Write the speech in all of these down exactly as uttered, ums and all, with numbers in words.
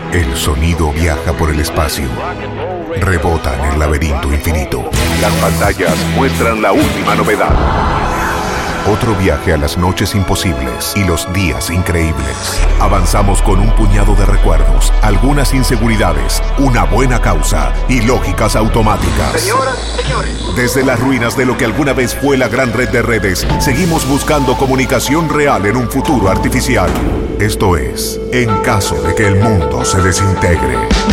El sonido viaja por el espacio, rebota en el laberinto infinito. Las pantallas muestran la última novedad. Otro viaje a las noches imposibles y los días increíbles. Avanzamos con un puñado de recuerdos, algunas inseguridades, una buena causa y lógicas automáticas. Señoras, señores. Desde las ruinas de lo que alguna vez fue la gran red de redes, seguimos buscando comunicación real en un futuro artificial. Esto es, en caso de que el mundo se desintegre.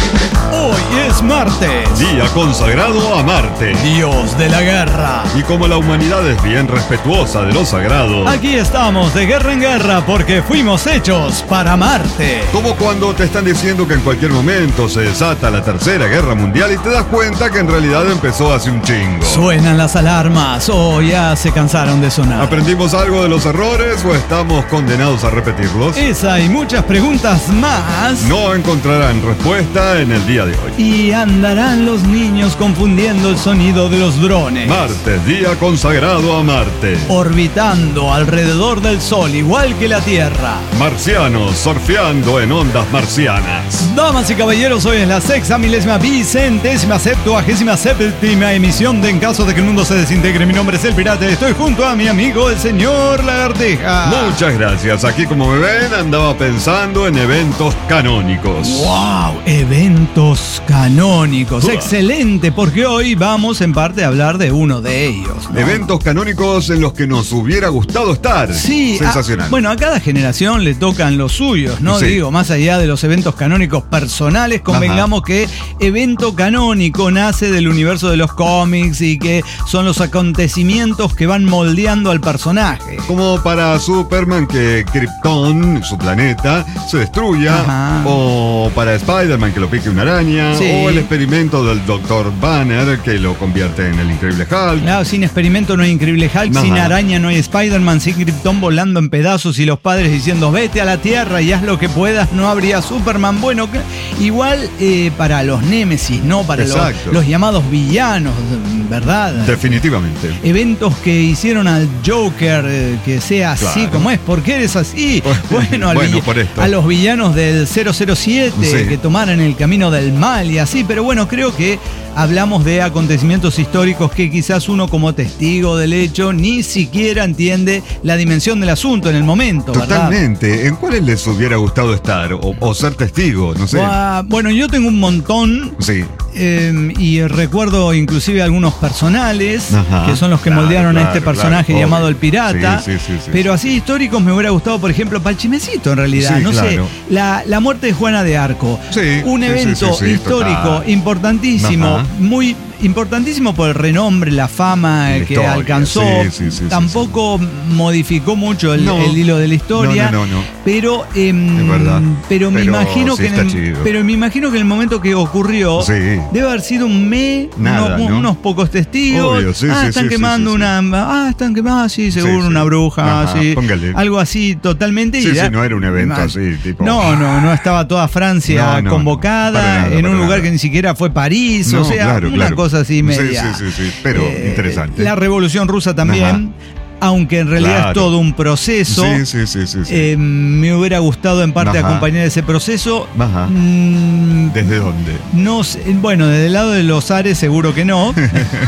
Hoy es martes, día consagrado a Marte, dios de la guerra. Y como la humanidad es bien respetuosa de lo sagrado, aquí estamos de guerra en guerra porque fuimos hechos para Marte. Como cuando te están diciendo que en cualquier momento se desata la tercera guerra mundial y te das cuenta que en realidad empezó hace un chingo. Suenan las alarmas o ya se cansaron de sonar. ¿Aprendimos algo de los errores o estamos condenados a repetirlos? Esa y muchas preguntas más no encontrarán respuesta en el día de hoy. Y andarán los niños confundiendo el sonido de los drones. Martes, día consagrado a Marte. Orbitando alrededor del Sol, igual que la Tierra. Marcianos surfeando en ondas marcianas. Damas y caballeros, hoy es la sexta milésima vicentésima septuagésima séptima emisión de En caso de que el mundo se desintegre. Mi nombre es El Pirata y estoy junto a mi amigo el señor Lagartija. Muchas gracias. Aquí, como me ven, andaba pensando en eventos canónicos. ¡Wow! Eventos canónicos. Uh. Excelente, porque hoy vamos en parte a hablar de uno de ellos, ¿no? Eventos canónicos en los que nos hubiera gustado estar. Sí. Sensacional. A, bueno, a cada generación le tocan los suyos, ¿no? Sí. Digo, más allá de los eventos canónicos personales, convengamos Ajá. que evento canónico nace del universo de los cómics y que son los acontecimientos que van moldeando al personaje. Como para Superman que Krypton, su planeta, se destruya. Ajá. O para Spider-Man que lo pique una araña. Sí. O el experimento del doctor Banner que lo convierte en el Increíble Hulk. Claro, sin experimento no hay Increíble Hulk, Ajá. sin araña no hay Spider-Man, sin Krypton volando en pedazos y los padres diciendo vete a la Tierra y haz lo que puedas, no habría Superman. Bueno, igual eh, para los némesis, ¿no? Para los, los llamados villanos, ¿verdad? Definitivamente. Eventos que hicieron al Joker eh, que sea claro. así como es. ¿Por qué eres así? Bueno, al bueno vi- a los villanos del cero cero siete sí. que tomaran el camino del mal y así, pero bueno, creo que hablamos de acontecimientos históricos que quizás uno como testigo del hecho ni siquiera entiende la dimensión del asunto en el momento, Totalmente. ¿verdad? ¿En cuáles les hubiera gustado estar o, o ser testigo? No sé. Uh, bueno, yo tengo un montón. Sí. Eh, y recuerdo inclusive algunos personales Ajá, que son los que claro, moldearon claro, a este personaje claro, llamado el Pirata. Sí, sí, sí, sí, pero sí. así históricos me hubiera gustado, por ejemplo, para el chismecito en realidad. Sí, no claro. sé, la, la muerte de Juana de Arco. Sí, un sí, evento sí, sí, sí, histórico total. importantísimo, Ajá. muy importantísimo por el renombre, la fama la que historia, alcanzó. Sí, sí, sí, Tampoco sí, sí. modificó mucho el, no. el hilo de la historia. No, no, no, no. Pero, eh, es verdad. pero me pero imagino sí que en está el, chido. pero me imagino que en el momento que ocurrió Sí. debe haber sido un mes, Nada, unos, ¿no? unos pocos testigos. Obvio, sí, ah, sí, están sí, quemando sí, sí, una, sí. ah, están quemando, sí, seguro Sí, sí. una bruja, Ajá, sí, póngale. algo así totalmente. Sí, y sí, ya, no era un evento man, así, tipo. No, no, no estaba toda Francia No, no, convocada no, para nada, en un para lugar nada. que ni siquiera fue París, No, o sea, claro, una claro. cosa así media. Sí, sí, sí, sí, pero Eh, interesante. La Revolución Rusa también. Ajá. Aunque en realidad Claro. es todo un proceso. Sí, sí, sí, sí, sí. Eh, me hubiera gustado en parte Ajá. acompañar ese proceso. Ajá. Mm, ¿Desde dónde? No sé, bueno, desde el lado de los Ares seguro que no.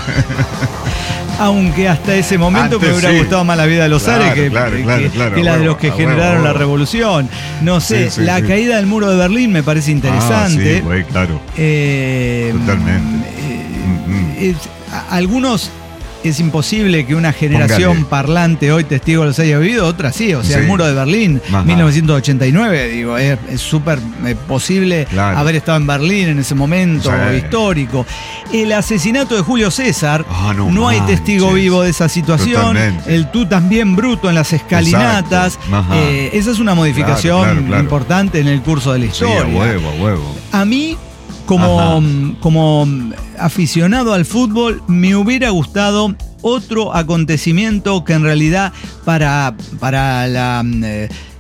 Aunque hasta ese momento Antes me hubiera sí. gustado más la vida de los Claro, Ares que, claro, que- claro, que- claro, que la de huevo, los que a generaron huevo, la huevo. revolución. No sé, Sí, sí, la sí. caída del muro de Berlín me parece interesante. Ah, sí, güey, claro. Eh, Totalmente. eh, Mm, mm. es- a- algunos es imposible que una generación Póngale. parlante hoy testigo los haya vivido, otras sí, o sea, Sí. el muro de Berlín, Ajá. mil novecientos ochenta y nueve, digo, es es súper eh, posible Claro. haber estado en Berlín en ese momento Sí. histórico. El asesinato de Julio César, Ah, no hay testigo manches. vivo de esa situación. Totalmente. El tú también bruto en las escalinatas. Exacto. Ajá. Eh, esa es una modificación Claro, claro, claro. importante en el curso de la Sí, historia. a huevo, a huevo. A mí, como, como aficionado al fútbol, me hubiera gustado otro acontecimiento que en realidad para, para la, eh,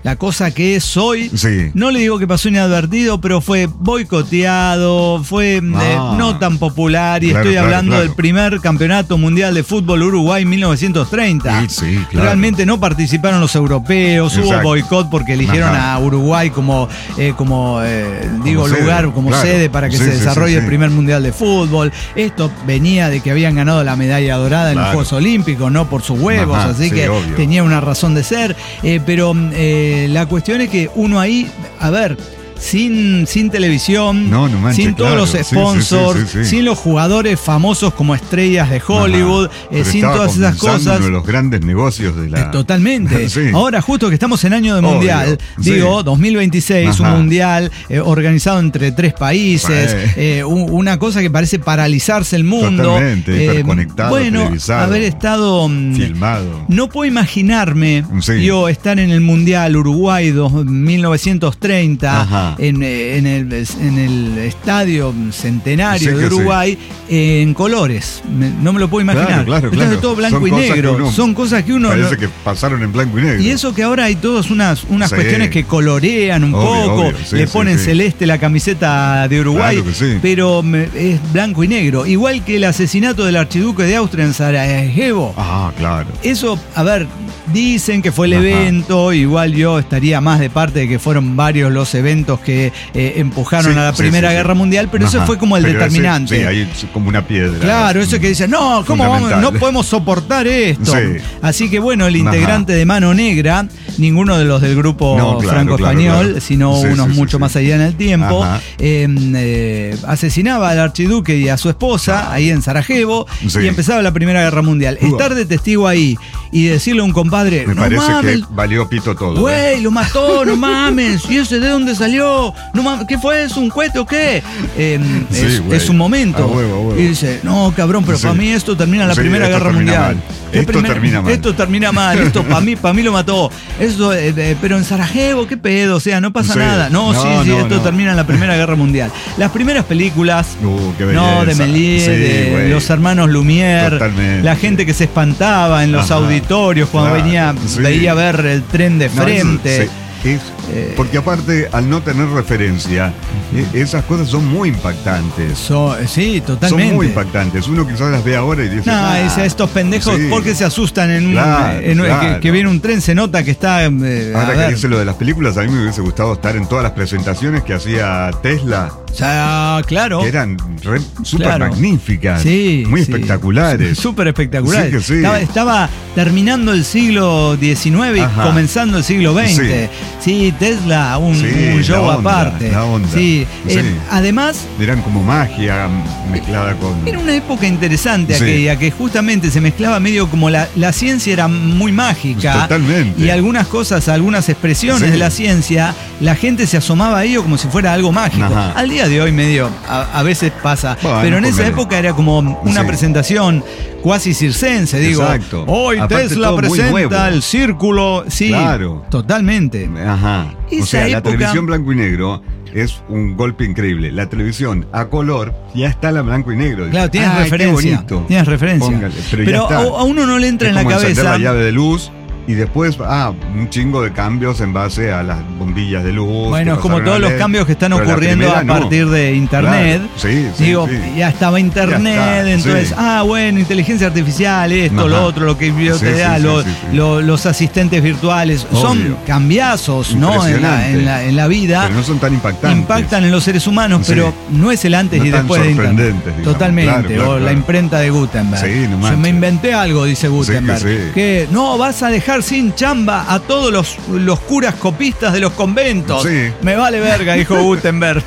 la cosa que es hoy. Sí. No le digo que pasó inadvertido, pero fue boicoteado, fue Ah. eh, no tan popular. Y Claro, estoy claro, hablando claro. del primer campeonato mundial de fútbol Uruguay mil novecientos treinta. Sí, sí, claro. Realmente no participaron los europeos, hubo Exacto. boicot porque eligieron Ajá. a Uruguay como, eh, como eh, digo, Como sede, lugar, como claro. sede para que Sí, se sí, desarrolle sí, el sí. primer mundial de fútbol. Esto venía de que habían ganado la medalla dorada en los Claro. Juegos Olímpicos, no por sus huevos, Ajá, así sí, que obvio. tenía una razón de ser. Eh, pero eh, la cuestión es que uno ahí, a ver, sin, sin televisión, No, no manches, sin todos claro. los Sí, sí, sponsors, sí, sí, sí. sin los jugadores famosos como estrellas de Hollywood, Ajá. eh, Pero sin estaba todas esas comenzando cosas. uno de los grandes negocios de la. Eh, Totalmente. Sí. Ahora, justo que estamos en año de Obvio, mundial, sí. digo, dos mil veintiséis, un Ajá. mundial eh, organizado entre tres países, Sí. eh, un- una cosa que parece paralizarse el mundo. Totalmente, hiperconectado, Bueno, televisado, haber estado. mm, Filmado. No puedo imaginarme Sí. yo estar en el Mundial Uruguay dos- mil novecientos treinta Ajá. en, eh, en, el, en el estadio centenario Sí, de que sí. Uruguay eh, en colores. Me- no me lo puedo imaginar. Claro, claro, Esto es de claro. todo blanco Son y cosas que negro. uno- Son cosas que uno. Parece no- que pasaron en blanco y negro. y eso que ahora hay todas unas, unas Sí. cuestiones que colorean un Obvio, poco, obvio. Sí, le sí, ponen sí. celeste la camiseta de Uruguay, Claro que sí. pero me- es blanco y negro. Igual que el asesinato del archiduque de Austria en Sarajevo. Ah, claro. Eso, a ver, dicen que fue el Ajá. evento, igual yo estaría más de parte de que fueron varios los eventos que eh, empujaron Sí, a la sí, Primera sí, sí. Guerra Mundial, pero eso Ajá. fue como el Pero ese- determinante. sí, ahí es como una piedra. Claro, eso que dicen, no, ¿cómo vamos? Fundamental. No podemos soportar esto. Sí. Así que bueno, el Ajá. integrante de Mano Negra, ninguno de los del grupo No, claro, franco-español, claro, claro. sino Sí, unos sí, sí, mucho sí. más allá en el tiempo, Ajá. eh, eh, asesinaba al archiduque y a su esposa ahí en Sarajevo Sí. y empezaba la Primera Guerra Mundial. Uah. Estar de testigo ahí y decirle a un compadre, Me no parece mames, que valió pito todo. ¿eh? güey, lo mató, no mames. ¿Y ese de dónde salió? No mames, ¿qué fue? ¿Es un cohete o qué? Eh, Sí, es, güey. es un momento. A huevo, a huevo. Y dice, no, cabrón, pero Sí. para mí esto termina en la Sí, Primera esto Guerra termina Mundial. mal. ¿Qué Esto primer- termina mal. Esto termina mal. Esto para mí, para mí lo mató. Eso, eh, eh, pero en Sarajevo, ¿qué pedo? O sea, no pasa Sí. nada. No, No, sí, sí, no, esto no. termina en la Primera Guerra Mundial. Las primeras películas. Uh, qué No, de belleza. Méliès, Sí, de güey. los hermanos Lumière, Totalmente. la gente que se espantaba en los Ajá. auditorios cuando Claro, venía, sí. veía ver el tren de No, eso- frente. sí, es- Eh, porque aparte, al no tener referencia, eh, esas cosas son muy impactantes. So- sí, totalmente. Son muy impactantes. Uno quizás las ve ahora y dice. No, "Ah, dice, estos pendejos, sí". ¿por qué se asustan en un, Claro, en un- claro. que, que viene un tren? Se nota que está. eh, a Ahora que ver. dice lo de las películas, a mí me hubiese gustado estar en todas las presentaciones que hacía Tesla, O sea, claro. que eran re- súper Claro. magníficas, Sí, muy sí. espectaculares. Súper espectaculares. Sí que sí. Estaba, estaba terminando el siglo diecinueve y Ajá. comenzando el siglo veinte. Sí, Tesla, un, Sí, un show la onda, aparte. la onda. Sí. Sí. Eh, además, Eran como magia mezclada con. era una época interesante Sí. aquella, que justamente se mezclaba medio como la, la ciencia era muy mágica. Totalmente. Y algunas cosas, algunas expresiones Sí. de la ciencia, la gente se asomaba a ello como si fuera algo mágico. Ajá. Al día de hoy medio, a, a veces pasa. Bueno, pero en esa póngale. época era como una Sí. presentación cuasi circense, digo. Exacto. Hoy Aparte, Tesla todo muy presenta nuevo. el círculo. Sí, Claro. totalmente. Ajá. O Esa sea, la época- televisión blanco y negro es un golpe increíble. La televisión a color ya está la blanco y negro. Claro, tienes Ay, qué referencia. bonito. Tienes referencia. Póngale, pero Pero, ya está. a, a uno no le entra Es en la como encender cabeza. la llave de luz y después, ah, un chingo de cambios en base a las bombillas de luz. Bueno, que es como pasaron todos a los L E D, cambios que están pero la ocurriendo primera a no. partir de Internet. Claro, sí, sí, Digo, sí. ya estaba Internet, Ya está, entonces, sí. ah, bueno, inteligencia artificial, esto, Ajá. lo otro, lo que yo Sí, te sí, da, sí, lo- sí, sí. lo- los asistentes virtuales. Son Obvio. cambiazos, ¿no? En la, Impresionante. en, la, en la vida. Pero no son tan impactantes. Impactan en los seres humanos, Sí. pero no es el antes No y tan después de Internet. sorprendentes, digamos. Totalmente. Claro, claro, o la claro. imprenta de Gutenberg. Sí, no Yo manches. me inventé algo, dice Gutenberg. sí. Que no vas a dejar sin chamba a todos los, los curas copistas de los conventos. Sí. Me vale verga, dijo Gutenberg.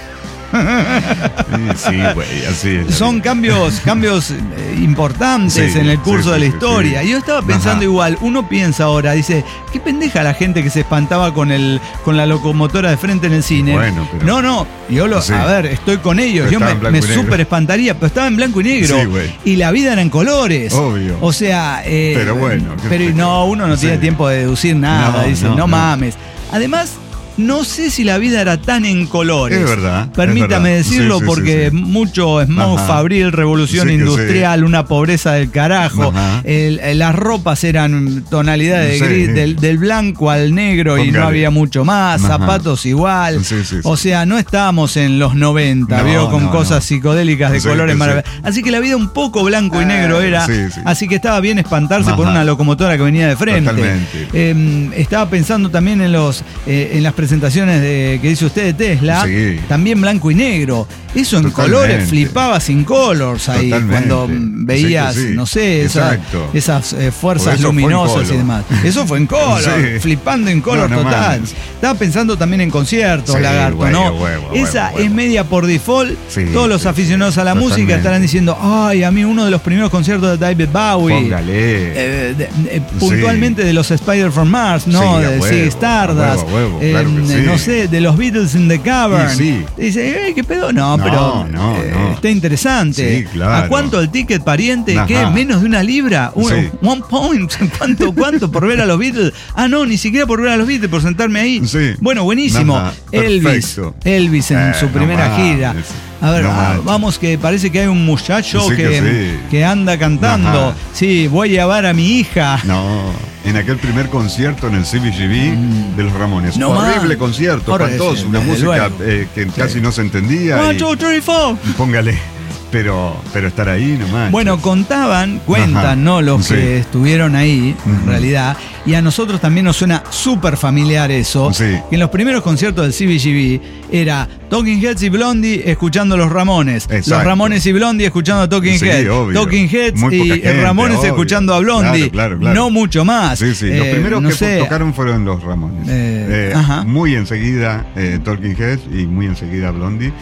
Sí, sí, güey, así es. Son cambios, cambios eh, importantes Sí, en el curso sí, de la sí, historia. sí. Y yo estaba pensando Ajá. igual, uno piensa ahora, dice, qué pendeja la gente que se espantaba con el con la locomotora de frente en el cine. Bueno, pero- no, no, yo lo, Sí. a ver, estoy con ellos, Pero yo me, estaba en blanco me y negro. súper espantaría, pero estaba en blanco y negro. Sí, güey. Y la vida era en colores. Obvio. O sea, eh, Pero bueno, qué pero sé no, yo. uno no Sí. tiene tiempo de deducir nada, No, dice, no, no, no. mames. Además, no sé si la vida era tan en colores. Es verdad. Permítame es verdad. decirlo, sí, sí, porque sí, sí. mucho smoke Ajá. fabril, revolución Sí, industrial, sí. una pobreza del carajo. El, las ropas eran tonalidades sí. de gris, del, del blanco al negro. Póngale. Y no había mucho más. Ajá. Zapatos igual. Sí, sí, sí. O sea, no estábamos en los noventa, no, vio, con no, cosas no. psicodélicas de sí, colores maravillosos. Sí. Así que la vida un poco blanco y negro era. Sí, sí. Así que estaba bien espantarse Ajá. por una locomotora que venía de frente. Eh, estaba pensando también en los eh, en las presentaciones de, que dice usted de Tesla, sí. también blanco y negro. Eso en Totalmente. colores, flipaba sin colors ahí, Totalmente. cuando veías, sí, sí. no sé, esa, esas eh, fuerzas luminosas y demás. Eso fue en color, sí. flipando en color no, no total. Mames. Estaba pensando también en conciertos, sí, Lagarto, huevo, ¿no? Huevo, esa huevo, es huevo. media por default. Sí, Todos los aficionados a la Totalmente. música estarán diciendo, ay, a mí uno de los primeros conciertos de David Bowie. Póngale. Eh, de, de, puntualmente sí. de los Spider from Mars, ¿no? Sí, de Ziggy Stardust. Eh, claro sí. No sé, de los Beatles in the Cavern. Sí. Dice, eh, ¿qué pedo? No, no pero no, eh, no. está interesante. Sí, claro. ¿A cuánto el ticket, pariente? Ajá. ¿Qué? ¿Menos de una libra? Un, sí. One point. ¿Cuánto, cuánto por ver a los Beatles? Ah, no, ni siquiera por ver a los Beatles, por sentarme ahí. Sí. Bueno, buenísimo. Ajá. Elvis. Perfecto. Elvis en eh, su primera no gira. A ver, no ah, vamos, que parece que hay un muchacho sí que, que, sí. que anda cantando. Ajá. Sí, voy a llevar a mi hija. No, en aquel primer concierto en el C B G B mm. de los Ramones. No Horrible más. concierto, espantoso, una música eh, que sí. casi no se entendía. One, two, three, four. Póngale. Pero, pero estar ahí nomás. Bueno, contaban, cuentan, Ajá. ¿no? Los sí. que estuvieron ahí, uh-huh. en realidad. Y a nosotros también nos suena súper familiar eso. Sí. Que en los primeros conciertos del C B G B era Talking Heads y Blondie escuchando a los Ramones. Exacto. Los Ramones y Blondie escuchando a Talking sí, Heads. Obvio. Talking Heads y gente, Ramones obvio. escuchando a Blondie. Claro, claro, claro. No mucho más. Sí, sí. Eh, los primeros no que sé. tocaron fueron los Ramones. Eh, eh, ajá. Muy enseguida eh, Talking Heads y muy enseguida Blondie.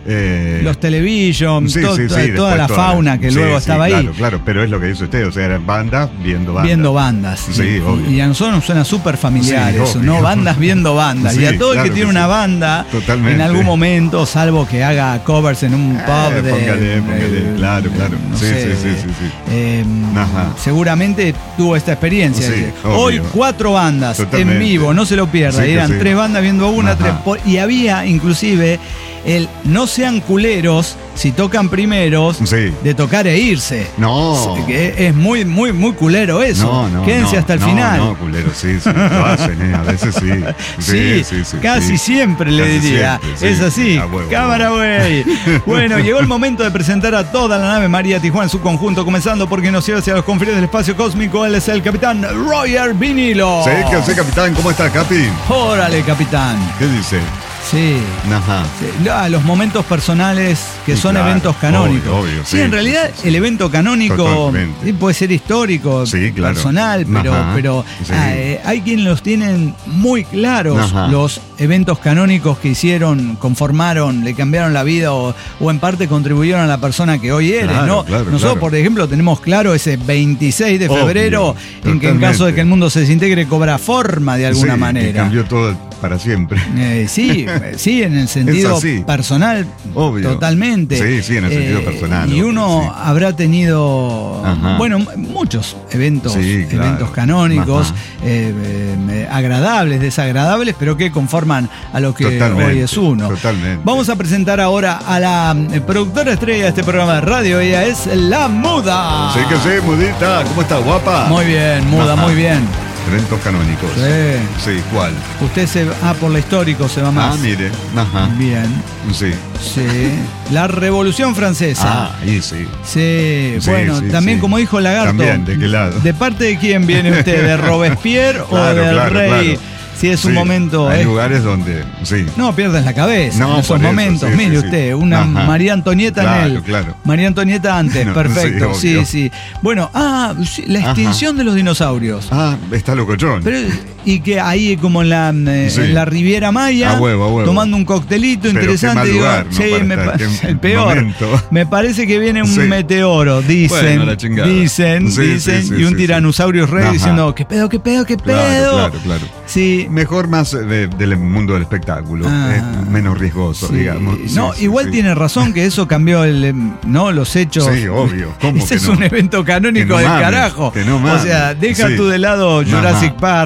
Eh, los television, sí, to, sí, sí, toda la toda fauna la, que sí, luego sí, estaba claro, ahí. Claro, claro, pero es lo que dice usted, o sea, eran bandas viendo bandas. Viendo bandas. Sí, sí. obvio. Y a nosotros nos suena súper familiar sí, eso, obvio. ¿no? Bandas viendo bandas. Sí, y a todo claro el que tiene que una sí. banda, Totalmente. en algún momento, salvo que haga covers en un pub eh, de. Póngale, póngale, eh, claro, claro. No sí, sé, sí, sí, sí, sí. Eh, seguramente tuvo esta experiencia. Sí, Hoy cuatro bandas Totalmente. en vivo, no se lo pierda. Sí, eran sí. tres bandas viendo una, tres, y había inclusive el no sean culeros si tocan primeros sí. de tocar e irse. No. Que es muy, muy, muy culero eso. No, no, Quédense no, hasta el no, final. No, culero, sí, sí. Lo hacen, eh, a veces sí. Sí, sí, sí, sí casi sí. siempre le casi diría. Siempre, sí. Es así. A huevo, Cámara, güey. Bueno, llegó el momento de presentar a toda la nave María Tijuana en su conjunto, comenzando porque nos lleva hacia los confines del espacio cósmico. Él es el capitán Roger Vinilo. Sí, que sé, capitán. ¿Cómo está, Capi? Órale, capitán. ¿Qué dice? Sí. Ajá. sí. Ah, los momentos personales que sí, son claro, eventos canónicos. Obvio, obvio, sí, sí, en realidad sí, sí. el evento canónico sí, puede ser histórico, sí, claro. personal, pero, pero sí. eh, hay quienes los tienen muy claros, Ajá. los eventos canónicos que hicieron, conformaron, le cambiaron la vida o, o en parte contribuyeron a la persona que hoy eres, claro, ¿no? Claro, Nosotros, claro. por ejemplo, tenemos claro ese veintiséis de febrero obvio, en totalmente. que en caso de que el mundo se desintegre cobra forma de alguna sí, manera. Y cambió todo para siempre. Eh, sí, sí, en el sentido personal, obvio. Totalmente. Sí, sí, en el sentido eh, personal. Y uno sí. habrá tenido, Ajá. bueno, muchos eventos, sí, claro. eventos canónicos, eh, eh, agradables, desagradables, pero que conforman a lo que totalmente, hoy es uno. Totalmente. Vamos a presentar ahora a la productora estrella de este programa de radio. Ella es La Muda. Sí que sí, Mudita. ¿Cómo está, guapa? Muy bien, Muda, Ajá. muy bien. Eventos canónicos. Sí. Sí, ¿cuál? Usted se va, ah, por lo histórico se va más. Ah, mire. Ajá. Bien. Sí. Sí. La Revolución Francesa. Ah, ahí sí. Sí. sí bueno, sí, también sí. como dijo Lagarto. También, ¿de qué lado? ¿De parte de quién viene usted? ¿De Robespierre claro, o del claro, rey? Claro. Si es un sí, momento. Hay eh, lugares donde. Sí. No pierdas la cabeza no, en esos eso, momentos. Sí, Mire sí, usted, sí. una Ajá. María Antonieta claro, en él. Claro. María Antonieta antes, no, perfecto. Sí, sí, sí. Bueno, ah, la extinción Ajá. de los dinosaurios. Ah, está locochón. Pero, y que ahí como en la, eh, sí. en la Riviera Maya, a huevo, a huevo. tomando un coctelito pero interesante. Qué mal lugar, digo, ¿no? sí, me pa el peor. Momento. Me parece que viene un sí. meteoro, dicen, bueno, dicen, sí, dicen, sí, sí, y un sí, tiranosaurio sí. rey Ajá. diciendo, ¿qué pedo, qué pedo, qué pedo? Claro, claro, claro. Sí. Mejor más de, del mundo del espectáculo, ah, es menos riesgoso, sí. digamos. No, sí, igual sí, tiene sí. razón que eso cambió el, no, los hechos. Sí, obvio. ¿Cómo Ese que es no? un evento canónico no del mames, carajo. Que no mames. O sea, deja sí. tú de lado Jurassic Ajá. Park, uno, sí,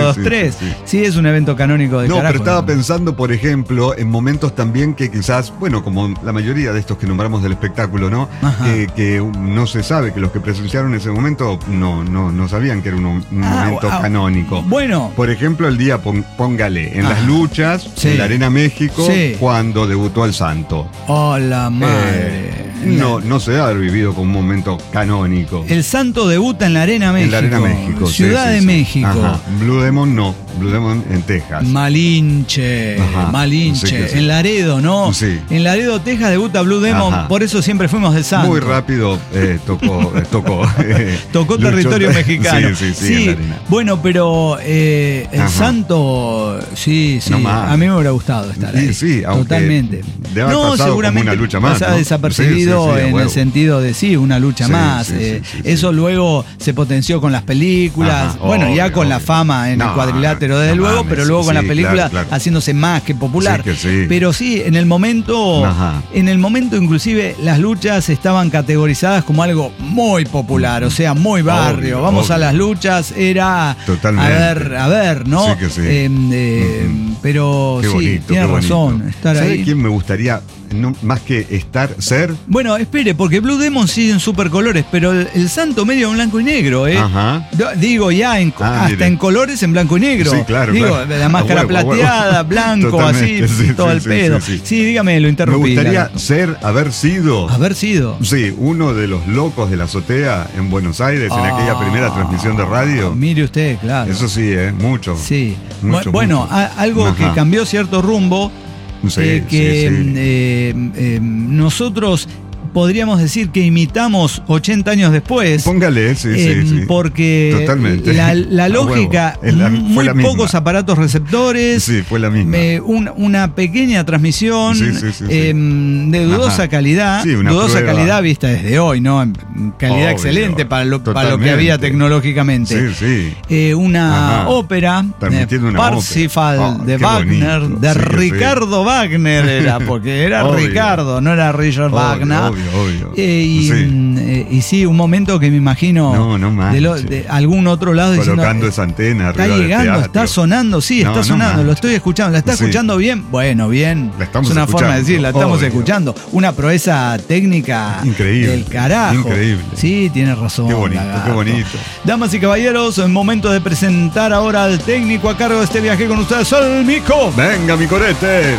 dos, tres. Sí, sí, sí. sí, es un evento canónico de No, carajo, pero estaba ¿no? pensando, por ejemplo, en momentos también que quizás, bueno, como la mayoría de estos que nombramos del espectáculo, ¿no? Que, que no se sabe, que los que presenciaron ese momento no, no, no sabían que era un, un ah, momento ah, canónico. Bueno. Por ejemplo, el día, póngale, en ah, las luchas, sí. en la Arena México, sí. cuando debutó el Santo. ¡Oh, la madre! Eh, no, no se ha vivido como un momento canónico. El Santo debuta en la Arena México. En la Arena México. Ciudad sí, sí, de sí. México. Ajá. Blue Demon no. Blue Demon en Texas. Malinche. Ajá. Malinche. Sí sí. En Laredo, ¿no? Sí. En Laredo, Texas debuta Blue Demon. Ajá. Por eso siempre fuimos del Santo. Muy rápido eh, tocó. Eh, tocó eh, tocó territorio luchó, mexicano. Sí, sí, sí. sí. En la arena. Bueno, pero eh, el Ajá. Santo, sí, sí. No a mí me hubiera gustado estar ahí. Sí, sí. Totalmente. No, seguramente una lucha más. Pasaba ¿no? desapercibido sí, sí, sí, en el sentido de sí, una lucha sí, más. Sí, eh, sí, sí, eso sí. luego se potenció con las películas. Ajá, bueno, obvio, ya con obvio. la fama en no, el cuadrilátero, desde no, luego, mames, pero luego sí, con la película claro, claro. haciéndose más que popular. Sí, que sí. Pero sí, en el momento, Ajá. en el momento inclusive las luchas estaban categorizadas como algo muy popular, o sea, muy barrio. Obvio, Vamos obvio. a las luchas, era Totalmente. a ver, a ver, ¿no? Sí que sí. Eh, eh, uh-huh. Pero qué sí, bonito, tiene razón. Estar ¿Sabe ahí. quién me gustaría? No, más que estar, ser. Bueno, espere, porque Blue Demon sigue en supercolores, pero el, el Santo medio en blanco y negro, ¿eh? Ajá. Digo, ya en, ah, hasta mire. en colores en blanco y negro. Sí, claro. Digo, claro. la máscara huevo, plateada, huevo. blanco, Totalmente, así, sí, todo sí, el sí, pedo. Sí, sí, sí. sí, dígame, lo interrumpí. Me gustaría claro. ser, haber sido. Haber sido. Sí, uno de los locos de la azotea en Buenos Aires, oh, en aquella primera transmisión de radio. Mire usted, claro. Eso sí, ¿eh? Mucho. Sí. Mucho, bueno, mucho. A, algo Ajá. que cambió cierto rumbo. Sí, eh, que sí, sí. Eh, eh, nosotros podríamos decir que imitamos ochenta años después. Póngale, sí, eh, sí, sí. Porque Totalmente. la, la lógica, la, muy la pocos aparatos receptores. Sí, fue la misma. Eh, un, una pequeña transmisión sí, sí, sí, eh, sí. de dudosa Ajá. calidad. Sí, una dudosa prueba. calidad vista desde hoy, ¿no? Calidad Obvio. excelente para lo, para lo que había tecnológicamente. Sí, sí. Eh, una Ajá. ópera, eh, una Parsifal ópera. Oh, de Wagner, bonito. de sí, Ricardo sí. Wagner era, porque era obvio. Ricardo, no era Richard obvio, Wagner. Obvio, obvio. Eh, y, sí. Eh, y sí, un momento que me imagino no, no de, lo, de algún otro lado colocando diciendo, esa antena está arriba llegando, del está sonando, sí, no, está no sonando, manches. lo estoy escuchando, ¿la está sí. escuchando bien? Bueno, bien, la estamos es una escuchando. forma de decir, la estamos obvio. escuchando, una proeza técnica increíble, del carajo. Increíble. Sí, tiene razón. Qué bonito, lagarto. qué bonito. Damas y caballeros, es momento de presentar ahora al técnico a cargo de este viaje con ustedes, el Mico. Venga, mi corete.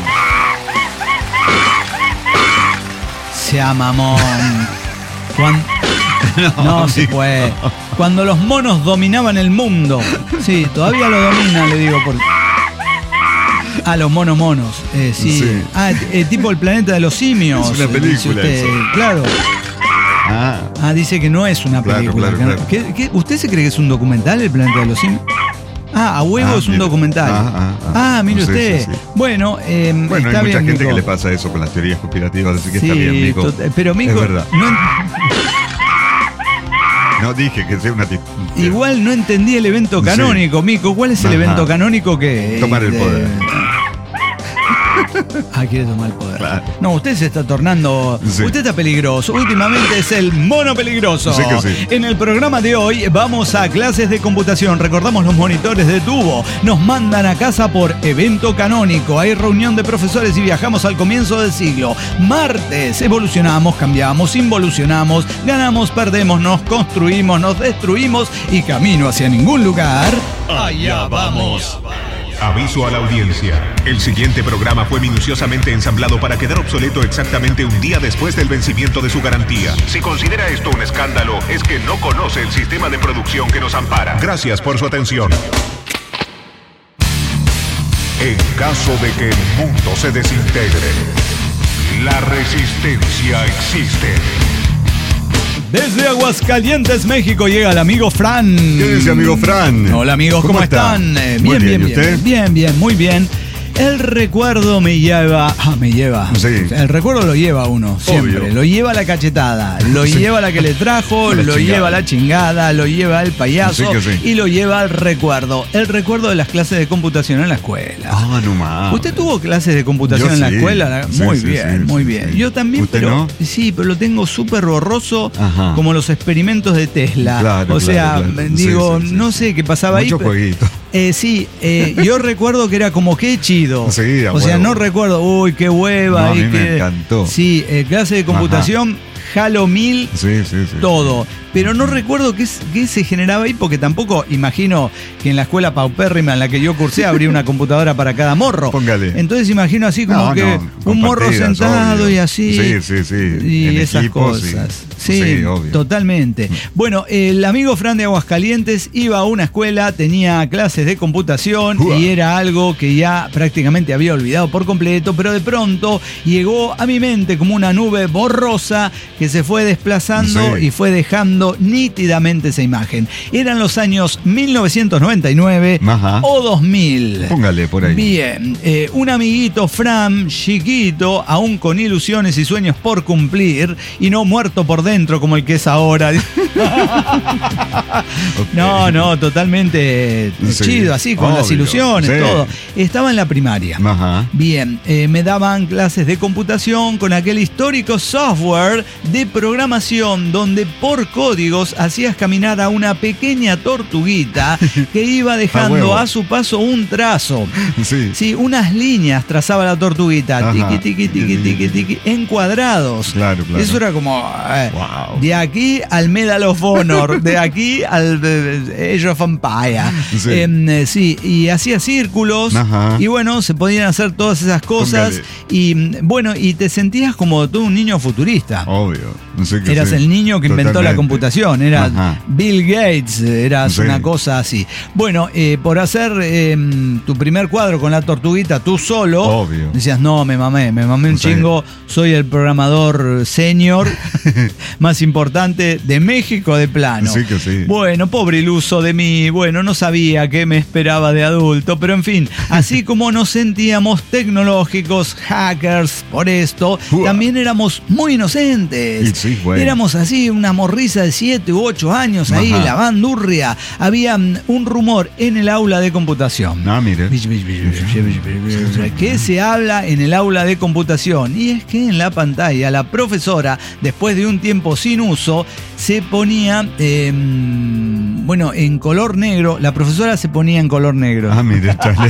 Sea mamón. Cuando... No, no se puede. Cuando los monos dominaban el mundo. Sí, todavía lo dominan, le digo. Por... Ah, los monos monos. Eh, sí. sí. Ah, eh, tipo el planeta de los simios. Es una película. Usted, eso. claro. Ah. ah, dice que no es una película. Claro, claro, que no... claro. ¿Qué, qué? ¿Usted se cree que es un documental, el planeta de los simios? Ah, a huevo ah, es un mire. documental. Ah, ah, ah. ah mire sí, usted. Sí, sí. Bueno, eh, bueno está hay mucha bien, gente Mico. que le pasa eso con las teorías conspirativas, así que sí, está bien, Mico. Pero Mico, es verdad. No en... No dije que sea una tip. Igual no entendí el evento canónico, sí. Mico. ¿Cuál es el Ajá. evento canónico que tomar el de... poder? Ah, quiere tomar el poder. Claro. No, usted se está tornando. Sí. Usted está peligroso. Últimamente es el mono peligroso. Sí que sí. En el programa de hoy vamos a clases de computación. Recordamos los monitores de tubo. Nos mandan a casa por evento canónico. Hay reunión de profesores y viajamos al comienzo del siglo. Martes. Evolucionamos, cambiamos, involucionamos, ganamos, perdemos, nos construimos, nos destruimos y camino hacia ningún lugar. Allá vamos. Aviso a la audiencia. El siguiente programa fue minuciosamente ensamblado para quedar obsoleto exactamente un día después del vencimiento de su garantía. Si considera esto un escándalo, es que no conoce el sistema de producción que nos ampara. Gracias por su atención. En caso de que el mundo se desintegre, la resistencia existe. Desde Aguascalientes, México, llega el amigo Fran. ¿Qué dice, amigo Fran? Hola, amigos, ¿cómo, ¿cómo están? Eh, bien, bien, bien, bien, bien, bien, muy bien. El recuerdo me lleva... Ah, me lleva. Sí. El recuerdo lo lleva uno, siempre. Obvio. Lo lleva la cachetada, lo sí. lleva la que le trajo, la lo chingada. lleva la chingada, lo lleva el payaso sí sí. y lo lleva el recuerdo. El recuerdo de las clases de computación en la escuela. Ah, no más. ¿Usted tuvo clases de computación Yo en la sí. escuela? Sí, muy sí, bien, sí, muy sí, bien. sí. Yo también, ¿Usted pero no? sí, pero lo tengo súper borroso, Ajá. como los experimentos de Tesla. Claro, o sea, claro, claro. digo, sí, sí, sí. no sé qué pasaba Mucho ahí. Jueguito. Eh, sí, eh, yo recuerdo que era como qué chido. Sí, a o sea, huevo. no recuerdo, uy, qué hueva. No, a y mí qué... me encantó. Sí, eh, clase de computación, Ajá. Halo mil, sí, sí, sí. todo. Pero no recuerdo qué, qué se generaba ahí, porque tampoco imagino que en la escuela paupérrima en la que yo cursé habría una computadora para cada morro. Póngale. Entonces imagino así como no, que no, un morro sentado obvio. y así. Sí, sí, sí. Y en esas equipo, cosas. Sí, Sí, sí, obvio. Totalmente. Bueno, el amigo Fran de Aguascalientes iba a una escuela, tenía clases de computación Uah. y era algo que ya prácticamente había olvidado por completo, pero de pronto llegó a mi mente como una nube borrosa que se fue desplazando sí. y fue dejando nítidamente esa imagen. Eran los años mil novecientos noventa y nueve Ajá. o dos mil. Póngale por ahí. Bien, eh, un amiguito Fran, chiquito, aún con ilusiones y sueños por cumplir y no muerto por dentro como el que es ahora. okay. No, no, totalmente sí. chido, así, con Obvio. las ilusiones, sí. todo. Estaba en la primaria. Ajá. Bien, eh, me daban clases de computación con aquel histórico software de programación donde por códigos hacías caminar a una pequeña tortuguita que iba dejando a, a su paso un trazo. Sí. Sí, unas líneas trazaba la tortuguita, tiqui, tiqui, tiqui, tiqui, tiqui, en cuadrados. Claro, claro. Eso era como eh, wow. de aquí al Medal of Honor, de aquí al eh, Age of Empire. Sí. Eh, sí, y hacía círculos. Ajá. Y bueno, se podían hacer todas esas cosas. Póngale. Y bueno, y te sentías como todo un niño futurista. Obvio. No sé qué Eras sé. el niño que inventó Totalmente. la computación. Eras Ajá. Bill Gates, eras sí. una cosa así. Bueno, eh, por hacer eh, tu primer cuadro con la tortuguita tú solo, Obvio. decías, no, me mamé, me mamé un sí. chingo, soy el programador senior más importante de México de plano. Sí que sí. Bueno, pobre iluso de mí, bueno, no sabía qué me esperaba de adulto, pero en fin, así como nos sentíamos tecnológicos, hackers, por esto, Uah. también éramos muy inocentes. Sí, bueno. Éramos así, una morrisa de siete u ocho años ahí, Ajá. la bandurria. Había un rumor en el aula de computación. Ah, mire. ¿Qué se habla en el aula de computación? Y es que en la pantalla la profesora, después de un tiempo sin uso, se ponía, eh, bueno, en color negro. La profesora se ponía en color negro. Ah, mire, chale.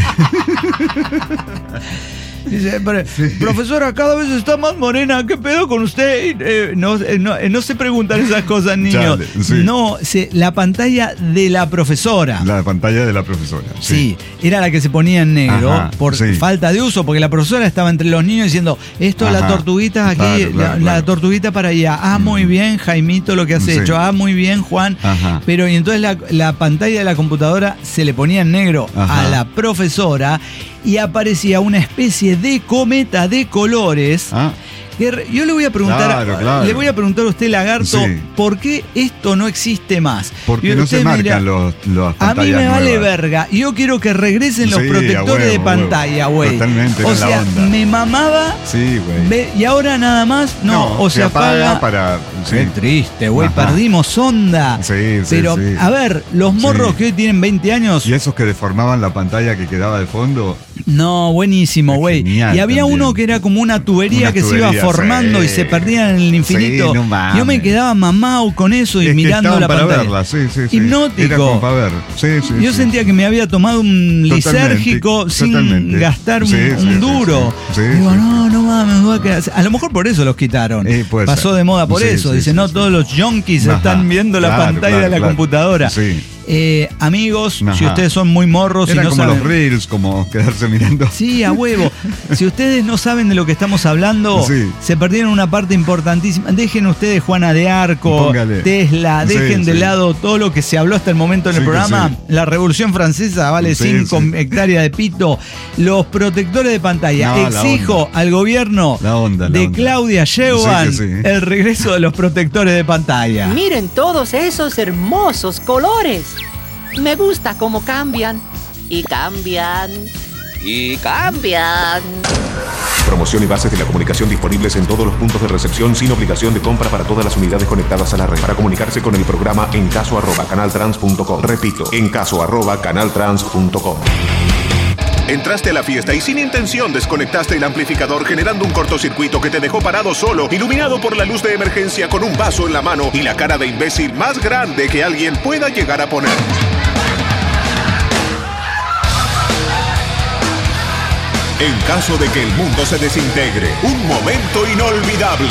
Dice, pero, sí. profesora, cada vez está más morena, ¿qué pedo con usted? Eh, no, eh, no, eh, no se preguntan esas cosas, niños. Chale, sí. No, se, la pantalla de la profesora. La pantalla de la profesora. Sí, sí era la que se ponía en negro. Ajá, por sí. falta de uso, porque la profesora estaba entre los niños diciendo, esto, Ajá, la tortuguita aquí, claro, claro, la, claro. la tortuguita para allá. Ah, muy bien, Jaimito, lo que has sí. hecho. Ah, muy bien, Juan. Ajá. Pero y entonces la, la pantalla de la computadora se le ponía en negro Ajá. a la profesora y aparecía una especie de cometa de colores. Ah. Que yo le voy a preguntar, claro, claro. le voy a preguntar a usted, Lagarto, sí. ¿por qué esto no existe más? Porque no se marcan dirá, los, los pantallas A mí me nuevas. vale verga. Yo quiero que regresen los sí, protectores huevo, de pantalla, güey. Totalmente. O sea, la onda. me mamaba. Sí, güey. Y ahora nada más, no, no o se, se apaga. apaga para. Sí. Qué triste, güey. Perdimos onda. Sí, sí. Pero, sí. a ver, los morros sí. que hoy tienen veinte años. Y esos que deformaban la pantalla que quedaba de fondo. No, buenísimo, güey. Y había también. uno que era como una tubería una que tubería, se iba formando sí. y se perdían en el infinito. Sí, no Yo me quedaba mamado con eso y es mirando la para pantalla. Verla, sí, sí, sí. Hipnótico. Era como para ver. Sí, sí, Yo sí. sentía que me había tomado un lisérgico totalmente, sin totalmente. gastar un, sí, sí, un duro. Sí, sí. Digo, sí, no, no mames, me voy a quedar. A lo mejor por eso los quitaron. Eh, Pasó ser. de moda por sí, eso. Sí, Dice, sí, no sí. todos los yonkis Ajá. están viendo la claro, pantalla claro, de la claro. computadora. Sí. Eh, amigos, Ajá. si ustedes son muy morros y Era no como saben. los reels, como quedarse mirando. Sí, a huevo. Si ustedes no saben de lo que estamos hablando, sí. se perdieron una parte importantísima. Dejen ustedes Juana de Arco, Póngale. Tesla, dejen sí, de sí. lado todo lo que se habló hasta el momento en sí, el programa. Sí. La Revolución Francesa vale cinco sí, sí. hectáreas de pito. Los protectores de pantalla. No, Exijo al gobierno la onda, la de onda. Claudia Sheinbaum sí, sí. el regreso de los protectores de pantalla. Miren todos esos hermosos colores. Me gusta cómo cambian. Y cambian. Y cambian. Promoción y bases de la comunicación disponibles en todos los puntos de recepción sin obligación de compra para todas las unidades conectadas a la red. Para comunicarse con el programa en caso arroba canaltrans punto com. Repito, en caso arroba canaltrans punto com. Entraste a la fiesta y sin intención desconectaste el amplificador generando un cortocircuito que te dejó parado solo, iluminado por la luz de emergencia con un vaso en la mano y la cara de imbécil más grande que alguien pueda llegar a poner. en caso de que el mundo se desintegre. Un momento inolvidable.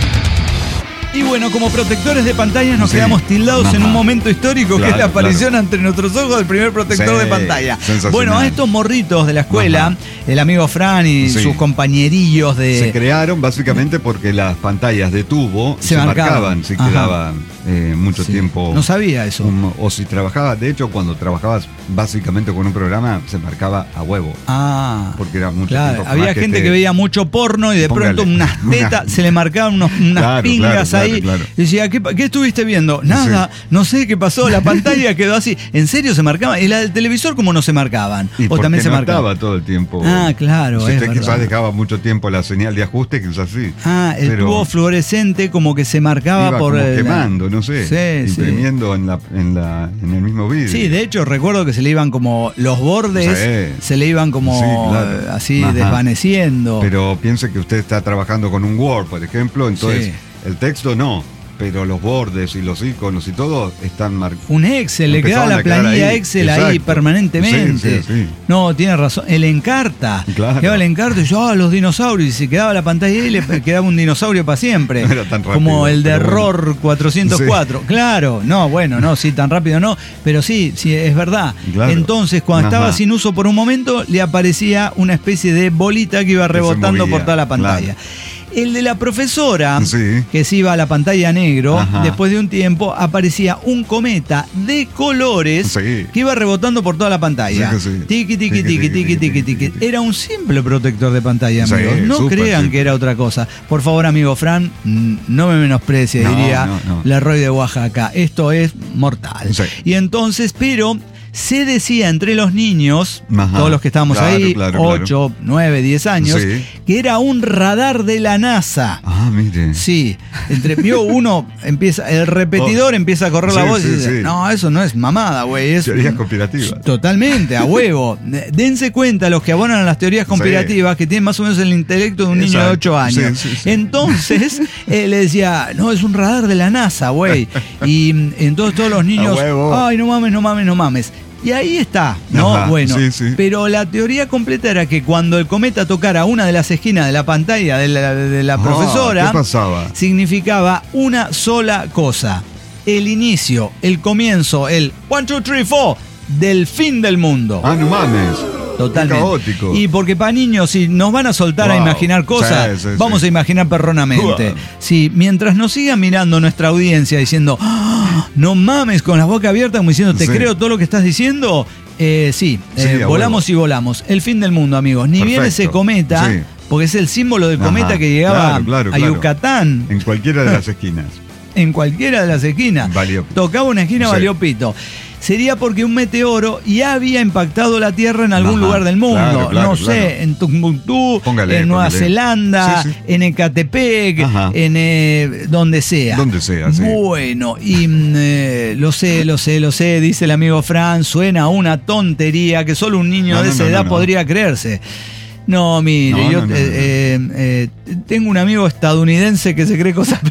Y bueno, como protectores de pantallas nos Sí. quedamos tildados Ajá. en un momento histórico Claro, que es la aparición claro. ante nuestros ojos del primer protector Sí, de pantalla. sensacional. Bueno, a estos morritos de la escuela, Ajá. el amigo Fran y Sí. sus compañerillos de... Se crearon básicamente porque las pantallas de tubo Se se, marcaban. marcaban, si Ajá. quedaban eh, mucho Sí. tiempo. No sabía eso. Um, o si trabajabas, de hecho, cuando trabajabas básicamente con un programa, se marcaba a huevo. Ah, Porque era mucho claro. tiempo. Había más que gente te- que veía mucho porno y de Póngale. pronto unas tetas, Una- se le marcaban unos- unas Claro, pingas claro, ahí. claro, claro. Y decía, ¿qué, pa- ¿qué estuviste viendo? Nada, no sé qué pasó, la pantalla quedó así. ¿En serio se marcaban? ¿Y la del televisor cómo no se marcaban? Y ¿O porque también se no marcaban? estaba todo el tiempo. Ah, claro, Si es usted quizás verdad. dejaba mucho tiempo la señal de ajuste, quizás sí. Ah, el Pero tubo fluorescente como que se marcaba iba por como el- quemando, no sé. Sí, sí. imprimiendo en, la, en, la, en el mismo vídeo. Sí, de hecho recuerdo que se le iban como los bordes, Sí. se le iban como Sí, claro. eh, así Ajá. desvaneciendo. Pero piense que usted está trabajando con un Word, por ejemplo, entonces Sí. el texto no, pero los bordes y los iconos y todo están marcados. Un Excel, le quedaba Empezaban la a quedar planilla ahí. Excel ahí Exacto. permanentemente. Sí, sí, sí. No, tiene razón. El Encarta. Claro. Quedaba el Encarta y yo, ah, los dinosaurios. Y se quedaba la pantalla ahí y le quedaba un dinosaurio para siempre. No era tan rápido, Como el de pero bueno. Error cuatrocientos cuatro. Claro, no, bueno, no, sí, tan rápido no. Pero sí, sí, es verdad. Claro. Entonces, cuando Ajá. estaba sin uso por un momento, le aparecía una especie de bolita que iba se rebotando movía, por toda la pantalla. El de la profesora, Sí. que se iba a la pantalla negro, Ajá. después de un tiempo aparecía un cometa de colores Sí. que iba rebotando por toda la pantalla. Sí que sí. Tiqui, tiqui, Tiqui, tiqui, tiqui, tiqui, tiqui, tiqui, tiqui. tiqui. Era un simple protector de pantalla, Sí, amigos. No súper crean simple. que era otra cosa. Por favor, amigo Fran, mm, no me menosprecie, No, diría no, no. Leroy de Oaxaca. Esto es mortal. Sí. Y entonces, pero... Se decía entre los niños, Ajá. todos los que estábamos Claro, ahí, claro, ocho, nueve, diez años, Sí. que era un radar de la NASA. Ah, mire. Sí, entre vio uno empieza, el repetidor Oh. empieza a correr la Sí, voz sí, y dice, sí. no, eso no es mamada, güey. Es Teorías conspirativas. Totalmente, a huevo. Dense cuenta los que abonan a las teorías conspirativas que tienen más o menos el intelecto de un niño de Exacto. ocho años. Sí, sí, sí. Entonces, él le decía, no, es un radar de la NASA, güey. Y mm, entonces todos los niños, A huevo. ay, no mames, no mames, no mames. Y ahí está, ¿no? Ajá, bueno, sí, sí. pero la teoría completa era que cuando el cometa tocara una de las esquinas de la pantalla de la, de la Ah, profesora, ¿qué pasaba? significaba una sola cosa. El inicio, el comienzo, el one, two, three, four del fin del mundo. Ah, no mames. Totalmente. Qué caótico. Y porque para niños, si nos van a soltar a Wow. imaginar cosas, Sí, sí, vamos sí. a imaginar perronamente. Wow. Sí, mientras nos siga mirando nuestra audiencia diciendo, "Ah, no mames, con la boca abierta, como diciendo, te Sí. creo todo lo que estás diciendo, eh, sí, Sí, eh, a volamos huevo. y volamos. El fin del mundo, amigos. Ni bien Perfecto. ese cometa, Sí. porque es el símbolo del Ajá. cometa que llegaba Claro, claro, a claro. Yucatán. En cualquiera de las esquinas. En cualquiera de las esquinas. Valió. Tocaba una esquina, Sí. valió pito. Sería porque un meteoro ya había impactado la Tierra en algún Ajá, lugar del mundo. claro, claro, no claro. sé, en Tumbuctú, Póngale, en Nueva póngale. Zelanda, Sí, sí. en Ecatepec, Ajá. en eh, donde sea. Donde sea, sí. Bueno, y mm, eh, lo sé, lo sé, lo sé, dice el amigo Fran, suena a una tontería que solo un niño No, de no, esa no, edad no, no. podría creerse. No, mire, No, yo no, no, eh, no. eh, eh, tengo un amigo estadounidense que se cree cosas.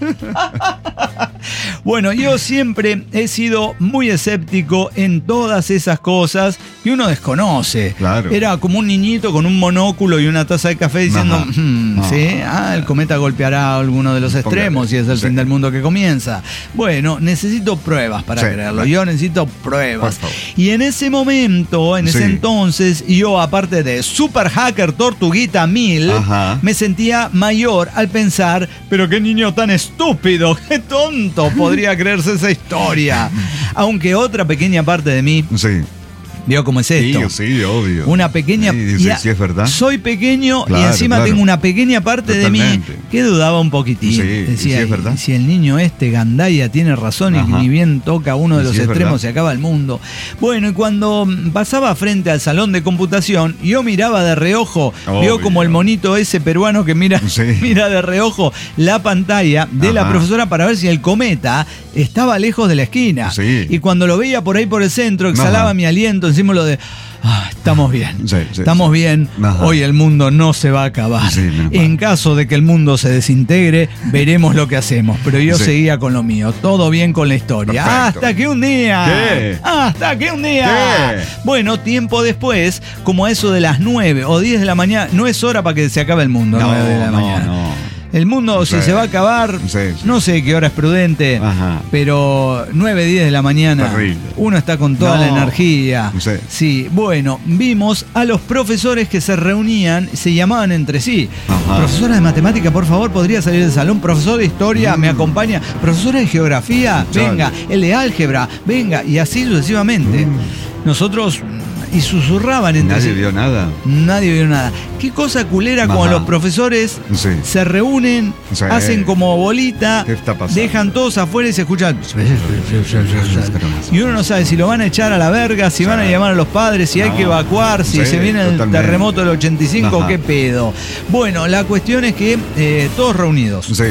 Bueno, yo siempre he sido muy escéptico en todas esas cosas que uno desconoce. Claro. Era como un niñito con un monóculo y una taza de café diciendo, Ajá. "Hmm, No. sí, ah, el cometa golpeará a alguno de los Póngale. extremos y es el Sí. fin del mundo que comienza. Bueno, necesito pruebas para Sí, creerlo. claro. Yo necesito pruebas. Por favor. Y en ese momento, en ese Sí. entonces, yo, aparte de super hacker Tortuguita mil, Ajá. me sentía mayor al pensar, pero qué niño tan estúpido, qué tonto podría creerse esa historia. Aunque otra pequeña parte de mí, Sí. vio cómo es esto. Sí, sí, obvio. Una pequeña... Sí, dice, y a- sí, es verdad. Soy pequeño y Claro, encima claro. tengo una pequeña parte Totalmente. de mí que dudaba un poquitín. Sí, y Decía, sí, es verdad. si el niño este, Gandaya, tiene razón y Ajá. ni bien toca uno de Y los sí, es extremos verdad. se acaba el mundo. Bueno, y cuando pasaba frente al salón de computación, yo miraba de reojo, vio Obvio. como el monito ese peruano que mira, Sí. mira de reojo la pantalla de la Ajá. profesora para ver si el cometa estaba lejos de la esquina. Sí. Y cuando lo veía por ahí por el centro, exhalaba Ajá. mi aliento nosotros decimos lo de... Ah, estamos bien, sí, sí, estamos sí. bien, Ajá. Hoy el mundo no se va a acabar. Sí, en caso de que el mundo se desintegre, veremos lo que hacemos, pero yo sí. seguía con lo mío, todo bien con la historia. Perfecto. Hasta que un día... ¿Qué? Hasta que un día... ¿Qué? Bueno, tiempo después, como a eso de las nueve o diez de la mañana, no es hora para que se acabe el mundo, No, nueve de la no, mañana. no. El mundo, Sí. si se va a acabar, Sí, sí. no sé qué hora es prudente, Ajá. pero nueve, diez de la mañana, Terrible. uno está con toda No. la energía. Sí. Sí, bueno, vimos a los profesores que se reunían, se llamaban entre sí. Ajá. Profesora de matemática, por favor, podría salir del salón. Profesor de historia, Mm. me acompaña. Profesora de geografía, Chale. venga. El de álgebra, venga. Y así sucesivamente. Mm. Nosotros, y susurraban entre Nadie sí. vio nada. Nadie vio nada. Qué cosa culera Ajá. cuando los profesores Sí. se reúnen, Sí. hacen como bolita, ¿Qué está pasando? dejan todos afuera y se escuchan. Y uno no sabe si lo van a echar a la verga, si van a llamar a los padres, si hay No. que evacuar, si Sí, se viene el totalmente. terremoto del ochenta y cinco, Ajá. qué pedo. Bueno, la cuestión es que eh, todos reunidos Sí.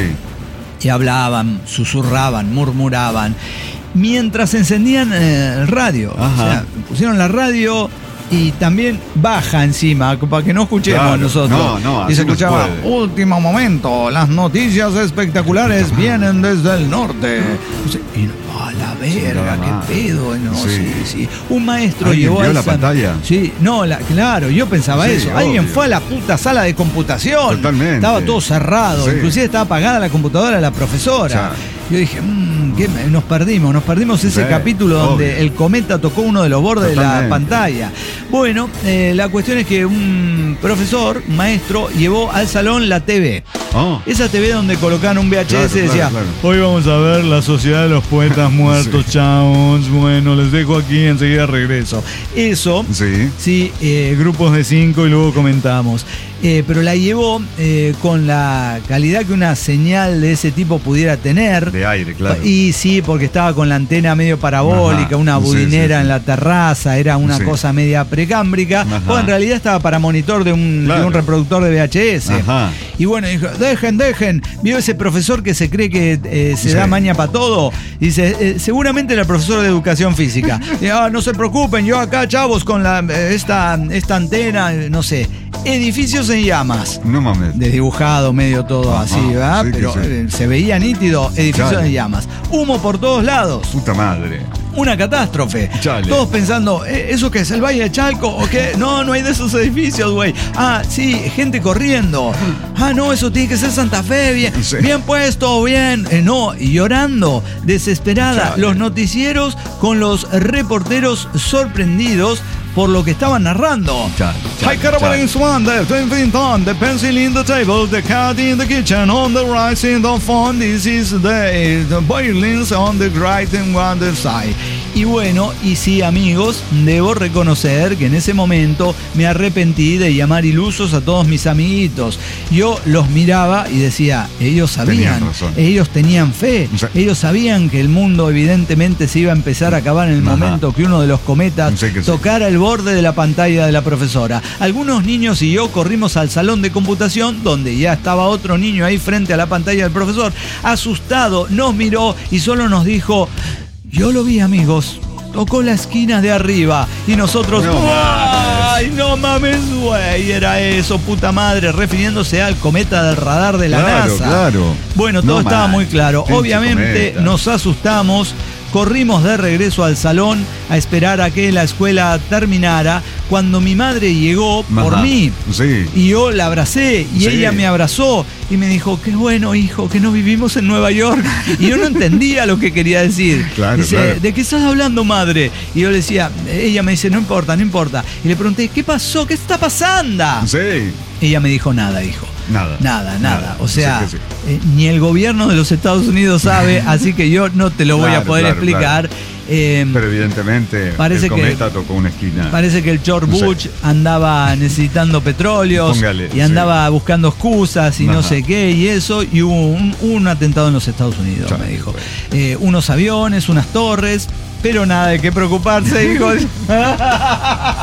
y hablaban, susurraban, murmuraban, mientras encendían eh, el radio. Ajá. O sea, pusieron la radio y también baja encima, para que no escuchemos Claro. nosotros. No, no, y así se no se escuchaba, puede. último momento, las noticias espectaculares vienen desde el norte. Y, a la verga, nada más. qué pedo. No, sí. Sí. sí, Un maestro ¿Alguien llevó vio al la san- pantalla? Sí, no, la- claro, yo pensaba Sí, eso. Alguien obvio. fue a la puta sala de computación. Totalmente. Estaba todo cerrado, Sí. inclusive estaba apagada la computadora de la profesora. Ya. Yo dije, mmm, ¿qué me- nos perdimos, nos perdimos ese Sí, capítulo donde obvio. el cometa tocó uno de los bordes de la Totalmente. pantalla. Bueno, eh, la cuestión es que un profesor, un maestro, llevó al salón la T V. Oh. Esa T V donde colocaban un V H S y Claro, decía, claro, claro. hoy vamos a ver la Sociedad de los Poetas Muertos, Sí. chavos. Bueno, les dejo aquí, enseguida regreso. Eso, Sí. sí, eh, grupos de cinco y luego comentamos. Eh, pero la llevó eh, con la calidad que una señal de ese tipo pudiera tener. De aire, claro. Y sí, porque estaba con la antena medio parabólica, Ajá. una Sí, budinera sí, sí. en la terraza, era una Sí. cosa media precámbrica. Ajá. O en realidad estaba para monitor de un, Claro. de un reproductor de V H S. Ajá. Y bueno, dijo, dejen, dejen. Vio ese profesor que se cree que eh, se Sí. da maña para todo. Dice, eh, seguramente era el profesor de educación física. Y, ah, no se preocupen, yo acá, chavos, con la, eh, esta, esta antena, eh, no sé. Edificios en llamas. No mames. Desdibujado, medio todo Ajá, así, ¿verdad? sí que Pero sí. eh, se veía nítido, edificios Chale. en llamas. Humo por todos lados. Puta madre. Una catástrofe. Chale. Todos pensando, ¿eh, ¿eso qué es? ¿El Valle de Chalco o qué? No, no hay de esos edificios, güey. Ah, sí, gente corriendo. Ah, no, eso tiene que ser Santa Fe, bien, Sí. bien puesto, bien. Eh, no, y llorando, desesperada. Chale. Los noticieros con los reporteros sorprendidos por lo que estaban narrando. Chale, chale, Hay caravan one, the twin on, the pencil in the table, the cat in the kitchen, on the right in the phone, this is the, the violins on the right and on the side. Y bueno, y sí, amigos, debo reconocer que en ese momento me arrepentí de llamar ilusos a todos mis amiguitos. Yo los miraba y decía, ellos sabían, Tenían razón. ellos tenían fe, Sí. ellos sabían que el mundo evidentemente se iba a empezar a acabar en el Ajá. momento que uno de los cometas Sí que sí. tocara el borde de la pantalla de la profesora. Algunos niños y yo corrimos al salón de computación, donde ya estaba otro niño ahí frente a la pantalla del profesor. Asustado, nos miró y solo nos dijo, yo lo vi, amigos, tocó la esquina de arriba. Y nosotros, No ¡ay, no mames, güey! Era eso, puta madre, refiriéndose al cometa del radar de la Claro, NASA. claro. Bueno, todo No estaba mal. muy claro. Pinche Obviamente cometa. nos asustamos, corrimos de regreso al salón a esperar a que la escuela terminara, cuando mi madre llegó por Ajá. mí. Sí. Y yo la abracé y Sí. ella me abrazó y me dijo, qué bueno, hijo, que no vivimos en Nueva York. Y yo no entendía lo que quería decir. Claro, Dice, claro. ¿de qué estás hablando, madre? Y yo le decía, ella me dice, no importa, no importa. Y le pregunté, ¿qué pasó? ¿Qué está pasando? Sí. Ella me dijo, nada, hijo. Nada. Nada, nada. O sea, Sí que sí. eh, ni el gobierno de los Estados Unidos sabe, así que yo no te lo voy a Claro, poder claro, explicar. Eh, Pero evidentemente Parece el que- cometa tocó una esquina. Parece que el George No sé. Bush andaba necesitando petróleos Póngale, y andaba sí. buscando excusas y no Ajá. sé qué y eso, y hubo un, un atentado en los Estados Unidos, Chale, me dijo. güey. Eh, unos aviones, unas torres, pero nada de qué preocuparse, hijo.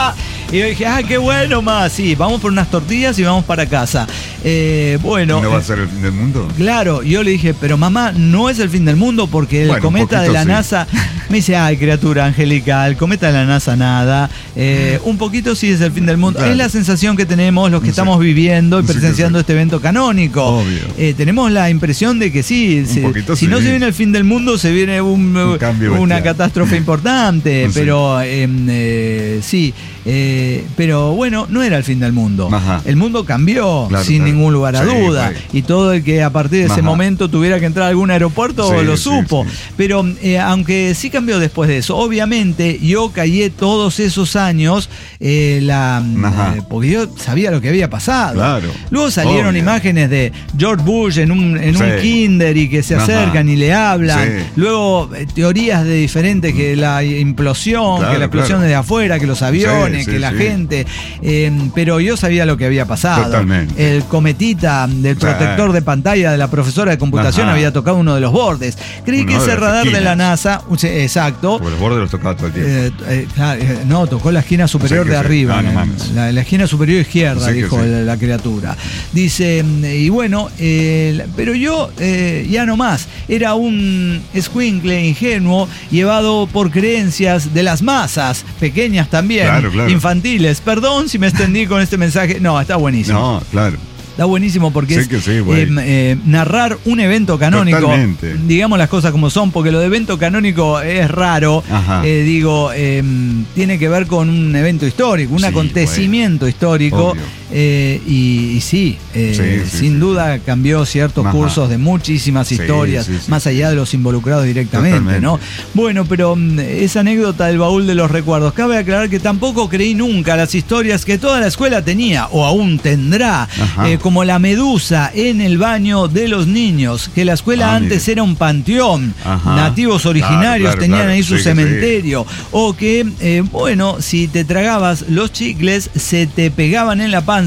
Y yo dije, ah, qué bueno, ma, sí, vamos por unas tortillas y vamos para casa. Eh, bueno. ¿No va a ser el fin del mundo? Claro, yo le dije, pero mamá, no es el fin del mundo porque el bueno, cometa de la sí. NASA... Me dice, ay, criatura angelical, cometa de la NASA nada. Eh, un poquito sí es el fin del mundo. Claro. Es la sensación que tenemos los que sí. estamos viviendo y sí, presenciando sí. este evento canónico. Obvio. Eh, tenemos la impresión de que sí, se, si sí. no se viene el fin del mundo, se viene un, un una catástrofe importante. Sí. Pero eh, eh, sí, eh, pero bueno, no era el fin del mundo. Ajá. El mundo cambió claro, sin claro. ningún lugar a sí, duda. güey. Y todo el que a partir de ese Ajá. momento tuviera que entrar a algún aeropuerto sí, lo sí, supo. Sí. Pero eh, aunque sí cambió después de eso, obviamente yo callé todos esos años eh, la eh, porque yo sabía lo que había pasado. Claro. Luego salieron Obvio. imágenes de George Bush en un, en sí. un kinder y que se acercan Ajá. y le hablan. Sí. Luego eh, teorías de diferentes, que la implosión, claro, que la explosión claro. de afuera, que los aviones, sí, que sí, la sí. gente. Eh, pero yo sabía lo que había pasado. Totalmente. El cometita del protector sí. de pantalla de la profesora de computación Ajá. había tocado uno de los bordes. Creí Uno que ese de radar esquinas. de la NASA, exacto. Por los bordes los tocaba todo el tiempo. Eh, eh, claro, eh, no, tocó la esquina superior sí, de sí. arriba. No, no mames. la, la esquina superior izquierda, Sí, dijo sí. la, la criatura. Dice, y bueno, eh, pero yo eh, ya no más. Era un escuincle ingenuo llevado por creencias de las masas, pequeñas también, claro, claro. infantiles. Perdón si me extendí con este mensaje. No, está buenísimo. No, claro. Está buenísimo porque sí es que sí, eh, eh, narrar un evento canónico. Totalmente. Digamos las cosas como son, porque lo de evento canónico es raro. Eh, digo, eh, tiene que ver con un evento histórico, un sí, acontecimiento güey. histórico. Eh, y, y sí, eh, sí, sí, sin sí. duda cambió ciertos Ajá. cursos de muchísimas historias, sí, sí, sí, más allá de los involucrados directamente, Totalmente. ¿no? Bueno, pero esa anécdota del baúl de los recuerdos, cabe aclarar que tampoco creí nunca las historias que toda la escuela tenía, o aún tendrá, eh, como la medusa en el baño de los niños, que la escuela ah, antes mire. era un panteón, Ajá. nativos originarios claro, claro, tenían claro. ahí su sí, cementerio, sí. o que, eh, bueno, si te tragabas los chicles, se te pegaban en la panza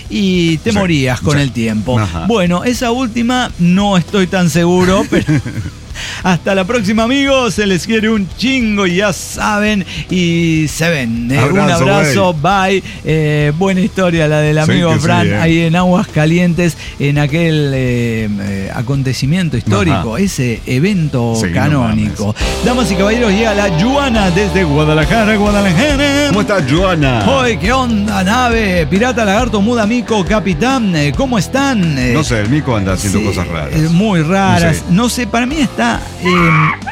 y te sí, morías con sí. el tiempo. Ajá. Bueno, esa última no estoy tan seguro, pero... Hasta la próxima, amigos. Se les quiere un chingo, ya saben. Y se ven. Eh, abrazo, un abrazo, wey. bye. Eh, buena historia la del amigo sí, Fran, sí, eh. ahí en Aguas Calientes, en aquel eh, eh, acontecimiento histórico, Ajá. ese evento sí, canónico. No Damas y caballeros, llega la Joana desde Guadalajara, Guadalajara. ¿Cómo estás, Joana? Hoy, ¿qué onda, nave? Pirata, lagarto, muda, mico, capitán. Eh, ¿Cómo están? Eh, no sé, el mico anda haciendo sí, cosas raras. Eh, muy raras. No sé. no sé, para mí está Eh,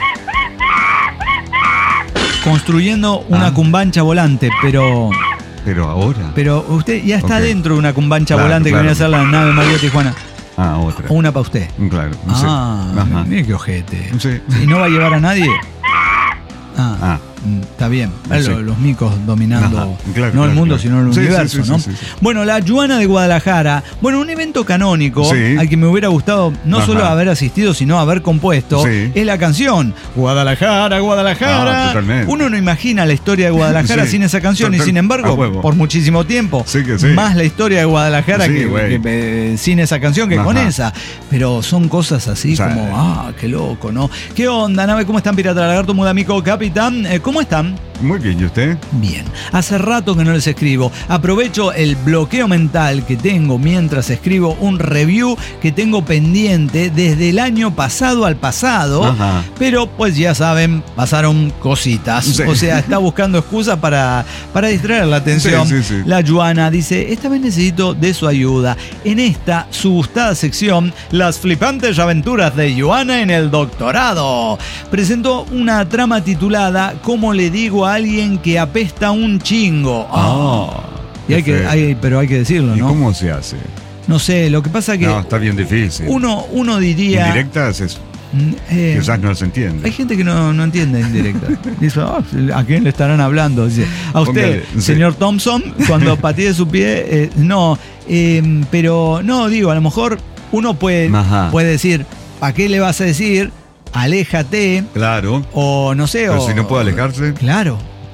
construyendo una ah. cumbancha volante, pero pero ahora pero usted ya está okay. dentro de una cumbancha claro, volante claro. que viene a hacer la nave María Tijuana. Ah, otra. O una para usted. Claro. Ah, sí. Mire qué ojete. Sí. ¿Y no va a llevar a nadie? Ah. ah. Está bien, sí. los, los micos dominando Ajá, claro, no claro, el mundo, claro. sino el sí, universo, sí, sí, ¿no? Sí, sí, sí. Bueno, la Joana de Guadalajara, bueno, un evento canónico sí. al que me hubiera gustado no Ajá. solo haber asistido, sino haber compuesto, sí. es la canción Guadalajara, Guadalajara. Ah, Uno no imagina la historia de Guadalajara sí. sin esa canción Total, y sin embargo, por muchísimo tiempo, sí que sí. más la historia de Guadalajara sí, que, que, que sin esa canción que Ajá. con esa. Pero son cosas así sí. como, ah, qué loco, ¿no? ¿Qué onda, nave? ¿Cómo están, Pirata, Lagarto, Mudamico, Capitán? Eh, ¿Cómo están? Muy bien, ¿y usted? Bien. Hace rato que no les escribo. Aprovecho el bloqueo mental que tengo mientras escribo un review que tengo pendiente desde el año pasado al pasado. Ajá. Pero pues ya saben, pasaron cositas. Sí. O sea, está buscando excusas para, para distraer la atención. Sí, sí, sí. La Joana dice, esta vez necesito de su ayuda. En esta, su gustada sección, las flipantes aventuras de Joana en el doctorado. Presentó una trama titulada ¿Cómo le digo a alguien que apesta un chingo? Oh, y hay que, hay, pero hay que decirlo, ¿no? ¿Y cómo se hace? No sé, lo que pasa que... No, está bien difícil. Uno, uno diría... Indirectas es... Eh, quizás no se entiende. Hay gente que no, no entiende indirecta. Dice, oh, ¿a quién le estarán hablando? Dice, a usted, Póngale, señor sí. Thompson, cuando patee su pie, eh, no. Eh, pero no, digo, a lo mejor uno puede, puede decir, ¿a qué le vas a decir? Aléjate. Claro. O no sé. Pero o, si no puede alejarse. Claro.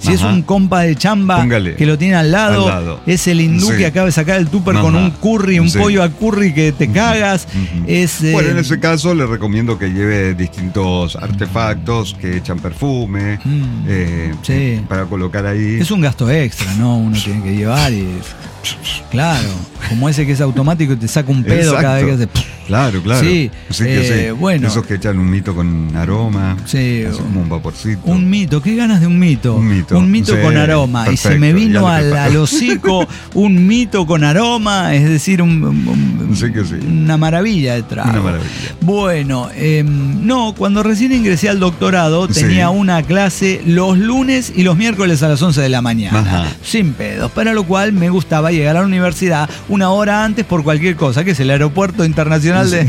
Si Ajá. es un compa de chamba Póngale. que lo tiene al lado, al lado. es el hindú sí. que acaba de sacar el tupper Ajá. con un curry, un sí. pollo al curry que te cagas. Uh-huh. es, eh... Bueno, en ese caso le recomiendo que lleve distintos artefactos que echan perfume mm. eh, sí. para colocar ahí. Es un gasto extra, ¿no? Uno tiene que llevar y... Claro, como ese que es automático y te saca un pedo Exacto. cada vez que hace... Claro, claro. Sí, sí, que eh, sí. bueno. Esos que echan un mito con aroma. Sí. Como un vaporcito. Un mito, qué ganas de un mito. Un mito. Un mito sí, con aroma. Perfecto. Y se me vino al, al hocico un mito con aroma, es decir, un, un, sí que sí. una maravilla de trago. Una maravilla. Bueno, eh, no, cuando recién ingresé al doctorado tenía sí. una clase los lunes y los miércoles a las once de la mañana. Ajá. Sin pedos, para lo cual me gustaba llegar a la universidad una hora antes por cualquier cosa, que es el aeropuerto internacional de...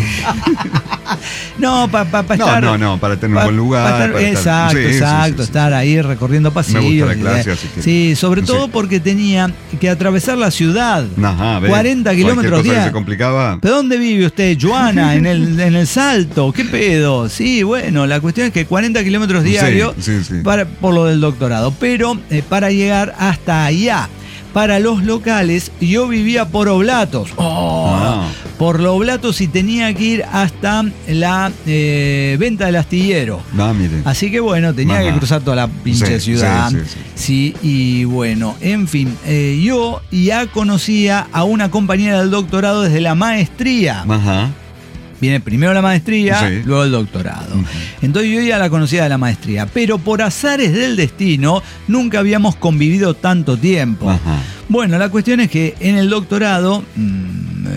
no, para pa, pa estar... No, no, no, para tener pa, un buen lugar. Pa estar, para exacto, estar, sí, exacto, sí, sí, estar sí. ahí recorriendo pasillos. Me gusta la clase, así que... Sí, sobre todo sí. porque tenía que atravesar la ciudad. Ajá, ve, cuarenta kilómetros diarios. ¿Se complicaba? ¿De dónde vive usted, Joana? en, el, en el Salto, ¿qué pedo? Sí, bueno, la cuestión es que cuarenta kilómetros diarios sí, sí, sí. Para, por lo del doctorado, pero eh, para llegar hasta allá. Para los locales, yo vivía por Oblatos. Oh, ah. Por los Oblatos y tenía que ir hasta la eh, venta del astillero. Ah, mire. Así que bueno, tenía Ajá. que cruzar toda la pinche sí, ciudad. Sí, sí, sí. sí, y bueno, en fin, eh, yo ya conocía a una compañera del doctorado desde la maestría. Ajá. Viene primero la maestría, sí. luego el doctorado. Uh-huh. Entonces yo ya la conocía de la maestría, pero por azares del destino nunca habíamos convivido tanto tiempo. Uh-huh. Bueno, la cuestión es que en el doctorado, mmm,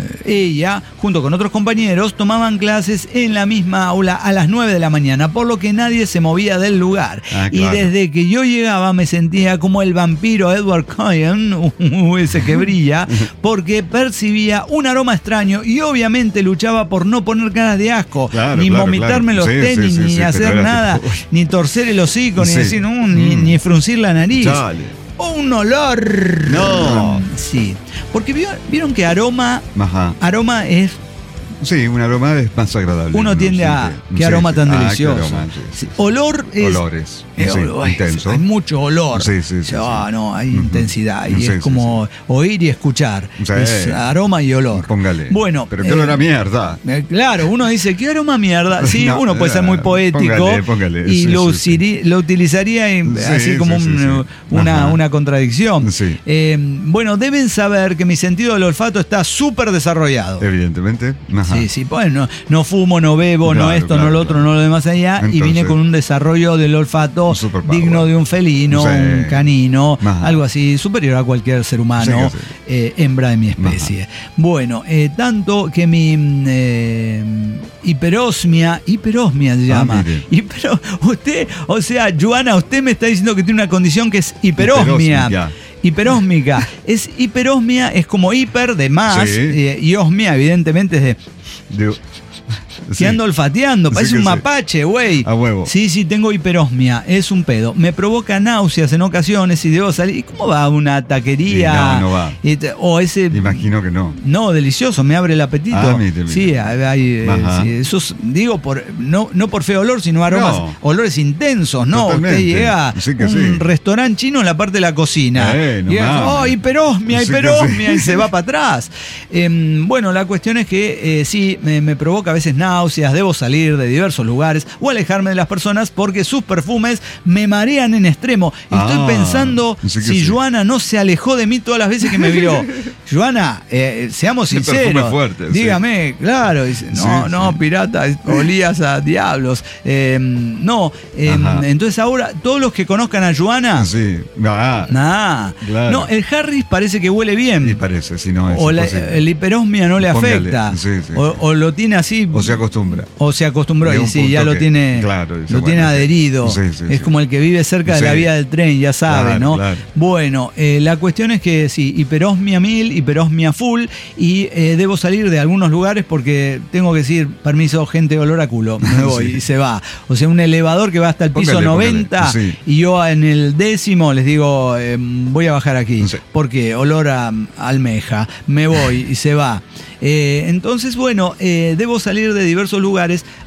ella, junto con otros compañeros, tomaban clases en la misma aula a las nueve de la mañana, por lo que nadie se movía del lugar. Ah, y claro. desde que yo llegaba me sentía como el vampiro Edward Cullen, ese que brilla, porque percibía un aroma extraño y obviamente luchaba por no poner caras de asco, claro, ni claro, vomitarme claro. los Sí, tenis, sí, sí, ni sí, hacer nada, tipo... ni torcer el hocico, ni sí. decir, no, ni, mm. ni fruncir la nariz. Chale. Un olor. No. Sí. Porque vieron que aroma. Ajá. Aroma es. Sí, un aroma es más agradable. Uno tiende sí, a. Sí, qué sí, aroma tan ah, delicioso. Aroma, sí, sí. Sí. Olor es. Olores. Eh, sí, olor, intenso. Hay mucho olor. Sí, sí, sí. Ah, sí. no, hay uh-huh. intensidad. Y sí, es como sí, sí. oír y escuchar. Sí. Es aroma y olor. Póngale. Bueno. Pero qué eh, olor a mierda. Eh, claro, uno dice, ¿qué aroma a mierda? Sí, no, uno puede ser muy poético. Póngale, póngale. Y sí, lo, sí, sí. lo utilizaría en, sí, así como sí, un, sí, sí. Una, una contradicción. Sí. Eh, bueno, deben saber que mi sentido del olfato está súper desarrollado. Evidentemente. Ajá. Sí, sí, pues no, no fumo, no bebo, claro, no esto, claro, no lo otro, claro. no lo demás allá. Entonces, y vine con un desarrollo del olfato digno de un felino, sí. un canino, Ajá. algo así, superior a cualquier ser humano, sí, sí. Eh, hembra de mi especie. Ajá. Bueno, eh, tanto que mi eh, hiperosmia, hiperosmia se llama. Ah, Hipero, usted, o sea, Joana, usted me está diciendo que tiene una condición que es hiperosmia. Hiperosmia. Hiperosmica. Es hiperosmia, es como hiper de más, sí. eh, y osmia, evidentemente, es de. de... Que sí. ando olfateando, parece sí un sí. mapache, güey. A huevo. Sí, sí, tengo hiperosmia, es un pedo. Me provoca náuseas en ocasiones y debo salir. ¿Y cómo va una taquería? Sí, no, no va. O ese. Imagino que no. No, delicioso, me abre el apetito. Ah, mire, mire. Sí, hay, hay sí, esos, digo, por, no, no por feo olor, sino aromas, no. olores intensos, ¿no? Totalmente. Usted llega sí a un sí. restaurante chino en la parte de la cocina. Eh, no llega, oh, hiperosmia, sí hiperosmia, sí. y se va para atrás. Eh, bueno, la cuestión es que eh, sí, me, me provoca a veces náuseas, debo salir de diversos lugares o alejarme de las personas porque sus perfumes me marean en extremo. Estoy ah, pensando sí si sí. Joana no se alejó de mí todas las veces que me vio. Joana, eh, seamos Qué sinceros. Fuerte, dígame, sí. claro. Dice, no, sí, no, sí. pirata, olías a diablos. Eh, no, eh, entonces ahora, todos los que conozcan a Joana. Sí, nah, nah. Claro. No, el Harris parece que huele bien. Y parece, si no es. O la, el hiperosmia no le Póngale. afecta. Sí, sí. O, o lo tiene así. O se acostumbra. O se acostumbró y sí, ya lo que, tiene, claro, lo tiene adherido. Sí, sí, es sí. como el que vive cerca de sí. la vía del tren, ya sabe, claro, ¿no? Claro. Bueno, eh, la cuestión es que sí, hiperosmia mil, hiperosmia full, y eh, debo salir de algunos lugares porque tengo que decir, permiso, gente, olor a culo, me voy sí. y se va. O sea, un elevador que va hasta el piso póngale, noventa póngale. Sí. y yo en el décimo les digo, eh, voy a bajar aquí. Sí. Porque olor a, a almeja, me voy y se va. Eh, entonces, bueno, eh, debo salir de diversos lugares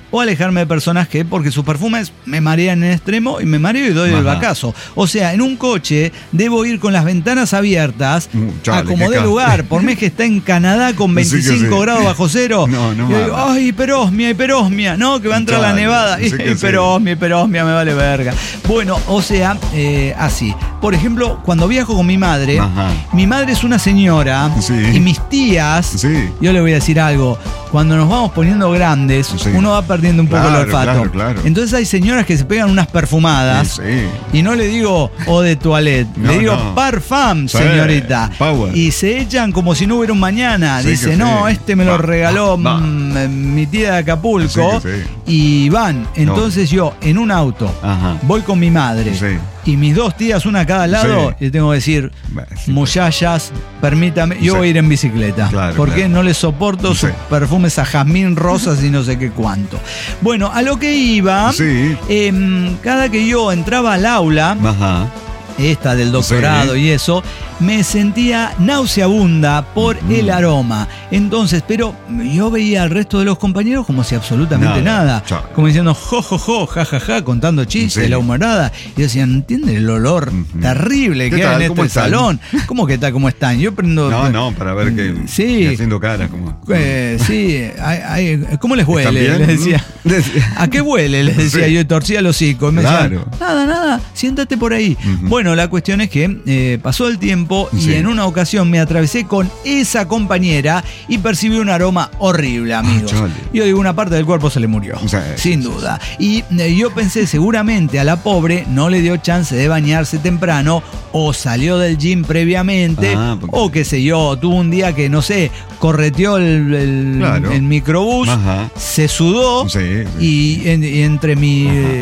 o alejarme de personas que, porque sus perfumes me marean en extremo y me mareo y doy Ajá. el bacazo. O sea, en un coche debo ir con las ventanas abiertas Chale, a como dé lugar, por mes que está en Canadá con veinticinco sí sí. grados bajo cero. No, no. Y digo, ay, hiperosmia, hiperosmia, no, que va a entrar Chale, la nevada. Sí hiperosmia, hiperosmia, me vale verga. Bueno, o sea, eh, así. Por ejemplo, cuando viajo con mi madre, Ajá. mi madre es una señora sí. y mis tías, sí. yo le voy a decir algo, cuando nos vamos poniendo grandes, sí. uno va perdiendo un poco claro, el olfato. Claro, claro. Entonces hay señoras que se pegan unas perfumadas sí, sí. y no le digo eau de toilette, no, le digo no. parfum, señorita. Sí, y se echan como si no hubiera un mañana. Sí, Dice, no, sí. este me lo regaló va, va. mi tía de Acapulco. Sí, sí. Y van. Entonces no. yo, en un auto, Ajá. voy con mi madre. Sí. Y mis dos tías, una a cada lado, sí. le tengo que decir, sí, muchachas, permítame, yo sí. voy a ir en bicicleta. Claro, porque claro. no les soporto sí. sus perfumes a jazmín, rosas y no sé qué cuánto. Bueno, a lo que iba, sí. eh, cada que yo entraba al aula, Ajá. esta del doctorado sí. y eso, me sentía nauseabunda por mm. el aroma. Entonces, pero yo veía al resto de los compañeros como si absolutamente nada. nada. Como diciendo, jo, jo, jo, ja, ja, ja, contando chistes, sí. la humorada. Y decían, ¿entiendes el olor mm-hmm. terrible que hay en este están? salón? ¿Cómo que está? ¿Cómo están? Yo prendo... No, no, para ver que... Sí. haciendo caras como... Eh, sí. Hay, hay, ¿Cómo les huele? Les decía. ¿A qué huele? Les decía sí. yo y torcía el hocico. Y me claro. decían, nada, nada, siéntate por ahí. Mm-hmm. Bueno, la cuestión es que eh, pasó el tiempo y sí. en una ocasión me atravesé con esa compañera y percibí un aroma horrible, amigos. Ah, yo digo, una parte del cuerpo se le murió, sí, sin sí, duda. Sí. Y eh, yo pensé, seguramente a la pobre no le dio chance de bañarse temprano o salió del gym previamente ah, porque... o qué sé yo, tuvo un día que, no sé, correteó el, el, claro. el microbús, Ajá. se sudó sí, sí. Y, en, y entre mi,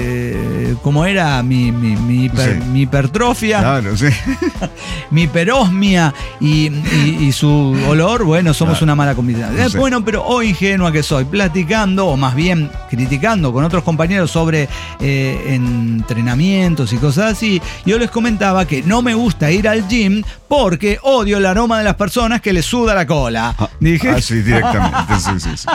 eh, ¿cómo era? Mi, mi, mi, hiper, sí. mi hipertrofia, claro, sí. mi hiperosmia y, y, y su olor, bueno, somos claro. una mala combinación. No sé. Bueno, pero oh ingenua que soy, platicando, o más bien criticando con otros compañeros sobre eh, entrenamientos y cosas así, yo les comentaba que no me gusta ir al gym porque odio el aroma de las personas que les suda la cola. Ah, Dije, ah, sí, directamente. sí, sí, sí.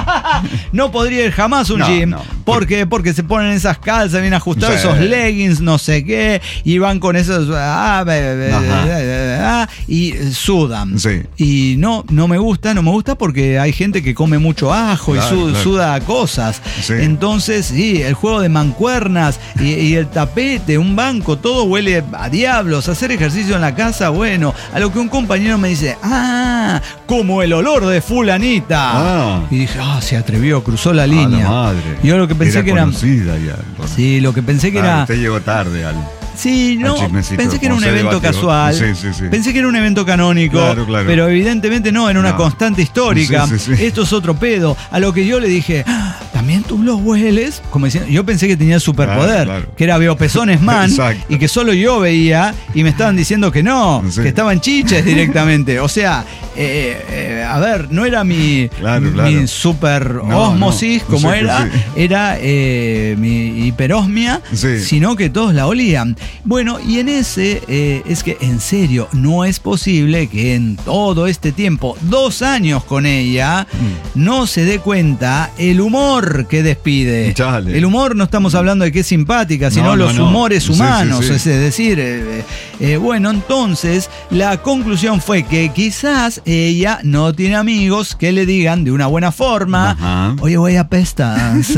No podría ir jamás a un no, gym. No. ¿Por qué? Porque se ponen esas calzas bien ajustadas, sí. esos leggings, no sé qué, y van con esos... Ah, be, be, be, ah, y sudan. Sí. Y no, no me gusta, no me gusta porque hay gente que come mucho ajo claro, y su, claro. suda cosas. Sí. Entonces, sí, el juego de mancuernas y, y el tapete, un banco, todo huele a diablos. Hacer ejercicio en la casa, bueno. A lo que un compañero me dice, ah, como el olor de fulanita. Ah. Y dije, ah, se atrevió, cruzó la línea. Ah, la madre. Yo lo que pensé era que era... conocida ya. Sí, lo que pensé que ah, era... Usted llegó tarde al... Sí, no, pensé que era un evento debatió. casual, sí, sí, sí. pensé que era un evento canónico, claro, claro. pero evidentemente no, era una no. constante histórica, sí, sí, sí. esto es otro pedo, a lo que yo le dije, ah, ¿también tú los hueles? Como diciendo, yo pensé que tenía superpoder, claro, claro. que era veo pezones man, y que solo yo veía, y me estaban diciendo que no, sí. que estaban chiches directamente, o sea, eh, eh, a ver, no era mi, claro, claro. mi super no, osmosis, no. como sí, era, sí. era eh, mi hiperosmia, sí. sino que todos la olían. Bueno, y en ese eh, es que en serio no es posible que en todo este tiempo, dos años con ella, mm. no se dé cuenta el humor que despide. Chale. El humor no estamos hablando de que es simpática, sino no, no, los no. humores humanos, sí, sí, sí. es decir, eh, eh, bueno, entonces la conclusión fue que quizás ella no tiene amigos que le digan de una buena forma, Ajá. oye, güey, apestas.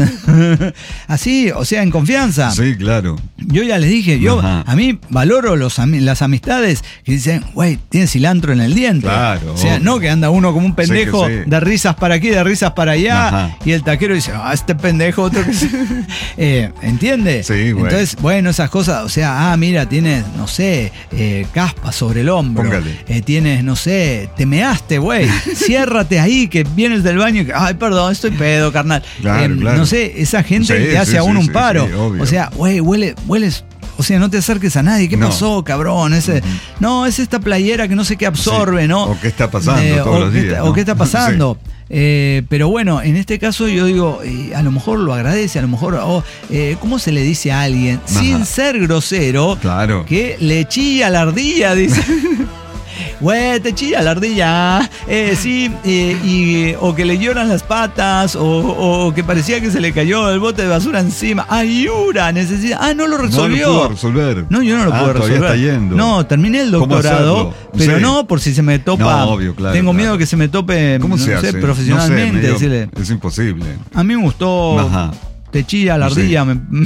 Así, o sea, en confianza. Sí, claro. Yo ya les dije, yo Ajá. a mí valoro los, las amistades que dicen, güey, tiene cilantro en el diente. Claro. O sea, obvio. No que anda uno como un pendejo sí sí. de risas para aquí, de risas para allá, Ajá. y el taquero dice, ah, este pendejo, otro que eh, ¿entiende? Sí, güey. Entonces, bueno, esas cosas, o sea, ah, mira, tienes, no sé, eh, caspa sobre el hombro. Eh, tienes, no sé, te measte, güey. Ciérrate ahí, que vienes del baño y que, ay, perdón, estoy pedo, carnal. Claro, eh, claro. No sé, esa gente sí, le hace sí, a uno sí, un paro. Sí, sí, o sea, güey, huele, hueles. O sea, no te acerques a nadie. ¿Qué no. pasó, cabrón? Ese, uh-huh. No, es esta playera que no sé qué absorbe, sí. ¿no? O qué está pasando eh, todos los días. ¿no? O qué está pasando. Sí. Eh, pero bueno, en este caso yo digo, eh, a lo mejor lo agradece, a lo mejor, oh, eh, ¿cómo se le dice a alguien? Ajá. Sin ser grosero, claro. que le chilla la ardilla, dice. güey, te chilla la ardilla. Eh, sí, eh, y, o que le lloran las patas, o, o que parecía que se le cayó el bote de basura encima. ¡Ayura! Necesita. Ah, no lo resolvió. No lo pudo resolver. No, yo no lo ah, puedo resolver. Todavía está yendo. No, terminé el doctorado, pero sí. no por si se me topa. No, obvio, claro. Tengo claro. miedo que se me tope, ¿Cómo no se sé, hace? profesionalmente. No sé, medio, decirle. Es imposible. A mí me gustó. Ajá. Te chilla la ardilla. Sí. Me,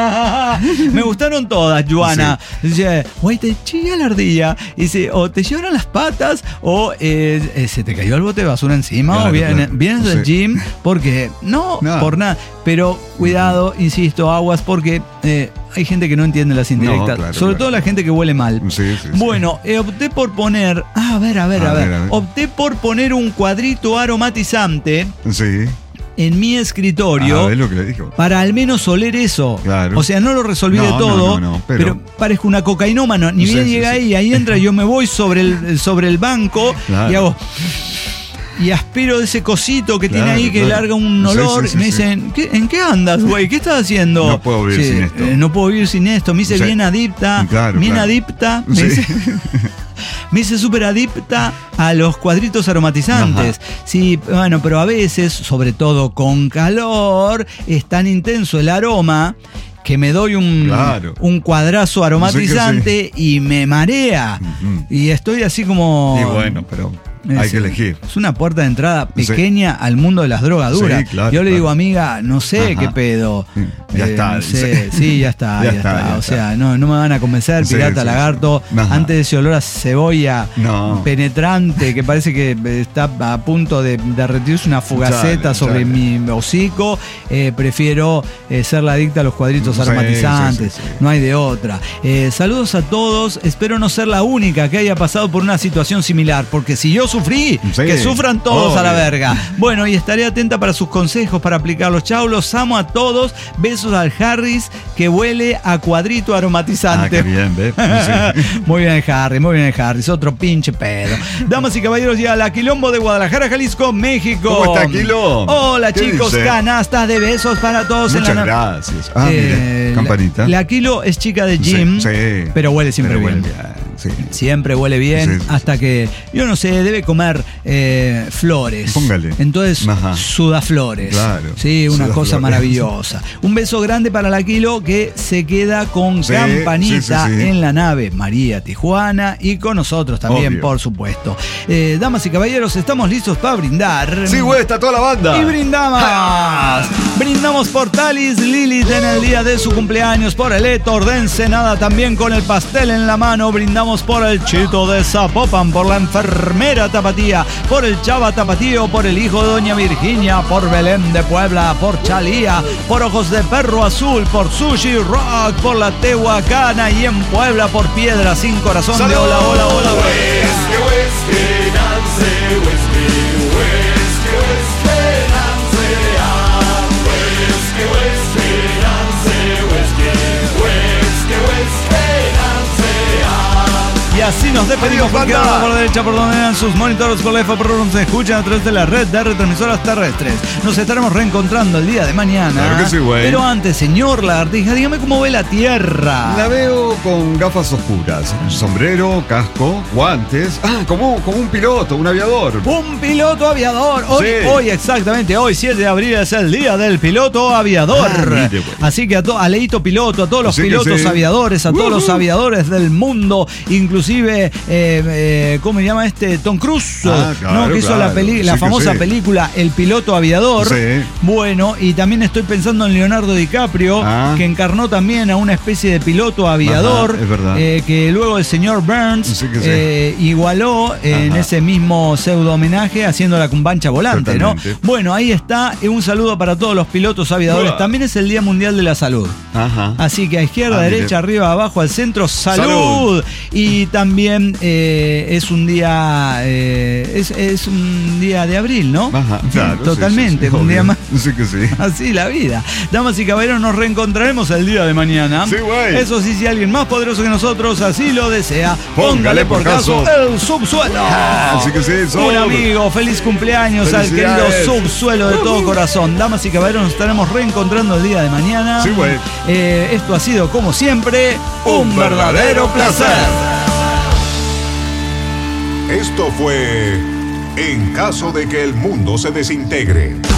me gustaron todas, Joana. Sí. Dice, güey, te chilla la ardilla. Dice, o te lloran las patas, o eh, eh, se te cayó el bote de basura encima, claro, o vienes, claro. vienes del sí. gym, porque no, no, por nada. Pero cuidado, insisto, aguas, porque eh, hay gente que no entiende las indirectas. No, claro, sobre claro. todo la gente que huele mal. Sí, sí, bueno, sí. Eh, opté por poner. Ah, a ver, a ver, a, a, ver, ver. a ver. Opté por poner un cuadrito aromatizante. Sí. En mi escritorio, ah, es lo que le dijo. Para al menos oler eso. Claro. O sea, no lo resolví no, de todo, no, no, no, pero... pero parezco una cocainómana. Ni sí, bien sí, llega sí. ahí, ahí entra, yo me voy sobre el, sobre el banco claro. y hago... Y aspiro de ese cosito que claro, tiene ahí que claro. larga un olor. Sí, sí, sí, me dicen, ¿qué, ¿en qué andas, güey? ¿Qué estás haciendo? No puedo vivir sí, sin esto. Eh, no puedo vivir sin esto. Me hice sí. bien adicta. Claro, bien claro. adicta. Me sí. hice... Me hice súper adicta a los cuadritos aromatizantes. Ajá. Sí, bueno, pero a veces, sobre todo con calor, es tan intenso el aroma que me doy un, claro. un cuadrazo aromatizante sí. y me marea. Uh-huh. Y estoy así como... Y bueno, pero... Es, hay que elegir. Es una puerta de entrada pequeña sí. al mundo de las drogaduras. Sí, claro, Yo le claro. digo, amiga, no sé Ajá. qué pedo. Ya eh, está. No sé. Sí, ya está. ya, ya está. está. Ya o sea, está. No, no me van a convencer, sí, pirata, sí, lagarto. Sí. Antes de ese olor a cebolla no. penetrante que parece que está a punto de derretirse una fugaceta dale, sobre dale. mi hocico, eh, prefiero eh, ser la adicta a los cuadritos sí, aromatizantes. Sí, sí, sí. No hay de otra. Eh, saludos a todos. Espero no ser la única que haya pasado por una situación similar, porque si yo sufrí, sí, que sufran todos obvio. A la verga. Bueno, y estaré atenta para sus consejos para aplicarlos. Chau, los amo a todos. Besos al Harris que huele a cuadrito aromatizante. Ah, qué bien, ¿ves? Sí. Muy bien el Harris, muy bien el Harris. Otro pinche pedo. Damas y caballeros, llega la Quilombo de Guadalajara, Jalisco, México. ¿Cómo está, Quilo? Hola, chicos. Dice? Canastas de besos para todos. Muchas en la gracias. Ah, eh, mire, campanita. La, la Quilo es chica de gym, sí, sí. pero huele siempre pero bien. Huele bien. Sí. Siempre huele bien sí, sí, hasta sí. que, yo no sé, debe comer eh, flores. Póngale. Entonces, Ajá. suda flores. Claro. Sí, una suda cosa flores. Maravillosa. Un beso grande para la Quilo que se queda con sí, campanita sí, sí, sí. en la nave María Tijuana y con nosotros también, Obvio. Por supuesto. Eh, damas y caballeros, estamos listos para brindar. Sí, güey, está toda la banda. Y brindamos. ¡Ah! Brindamos por Talis Lilith en el día de su cumpleaños, por el Héctor de Ensenada también con el pastel en la mano. Brindamos por el Chito de Zapopan, por la enfermera Tapatía, por el Chava Tapatío, por el hijo de Doña Virginia, por Belén de Puebla, por Chalía, por Ojos de Perro Azul, por Sushi Rock, por la Tehuacana y en Puebla por Piedra Sin Corazón. ¡Salud! De hola, hola, hola. Whisky, whisky, Nancy, whisky, whisky, whisky, Nancy, ah. Whisky, whisky, Nancy, whisky, whisky, whisky, Nancy, ah. Y así nos despedimos porque ahora por la derecha por donde vean sus monitores por la F por donde se escuchan a través de la red de retransmisoras terrestres. Nos estaremos reencontrando el día de mañana. Claro que sí, güey. Pero antes, señor Lagartija, dígame cómo ve la Tierra. La veo con gafas oscuras, sombrero, casco, guantes. Ah, como, como un piloto, un aviador. Un piloto aviador. Hoy, sí. hoy exactamente, hoy siete de abril es el día del piloto aviador. Ah, mire, así que a, to, a Leito Piloto, a todos los Así pilotos sí. aviadores, a uh-huh. todos los aviadores del mundo, inclusive Inclusive, eh, eh, ¿cómo se llama este? Tom Cruise, ah, claro, ¿no? Que hizo claro. la, peli- la sí famosa sí. película El piloto aviador. Sí. Bueno, y también estoy pensando en Leonardo DiCaprio, ah. que encarnó también a una especie de piloto aviador. Ajá, es verdad. Eh, que luego el señor Burns sí sí. Eh, igualó en Ajá. ese mismo pseudo homenaje haciendo la cumbancha volante, Totalmente. ¿no? Bueno, ahí está. Un saludo para todos los pilotos aviadores. Wow. También es el Día Mundial de la Salud. Ajá. Así que a izquierda, ah, derecha, mire. arriba, abajo, al centro, salud. salud. Y también eh, es un día eh, es, es un día de abril, ¿no? Ajá, claro, totalmente, sí, sí, sí, un día más. Sí que sí. Así la vida. Damas y caballeros, nos reencontraremos el día de mañana. Sí, güey. Eso sí, si alguien más poderoso que nosotros así lo desea, póngale, póngale por caso el subsuelo. Ah, así que sí, sub. Un amigo, feliz cumpleaños al querido subsuelo de todo corazón. Damas y caballeros, nos estaremos reencontrando el día de mañana. Sí, güey. Eh, esto ha sido, como siempre, un, un verdadero placer. placer. Esto fue En caso de que el mundo se desintegre.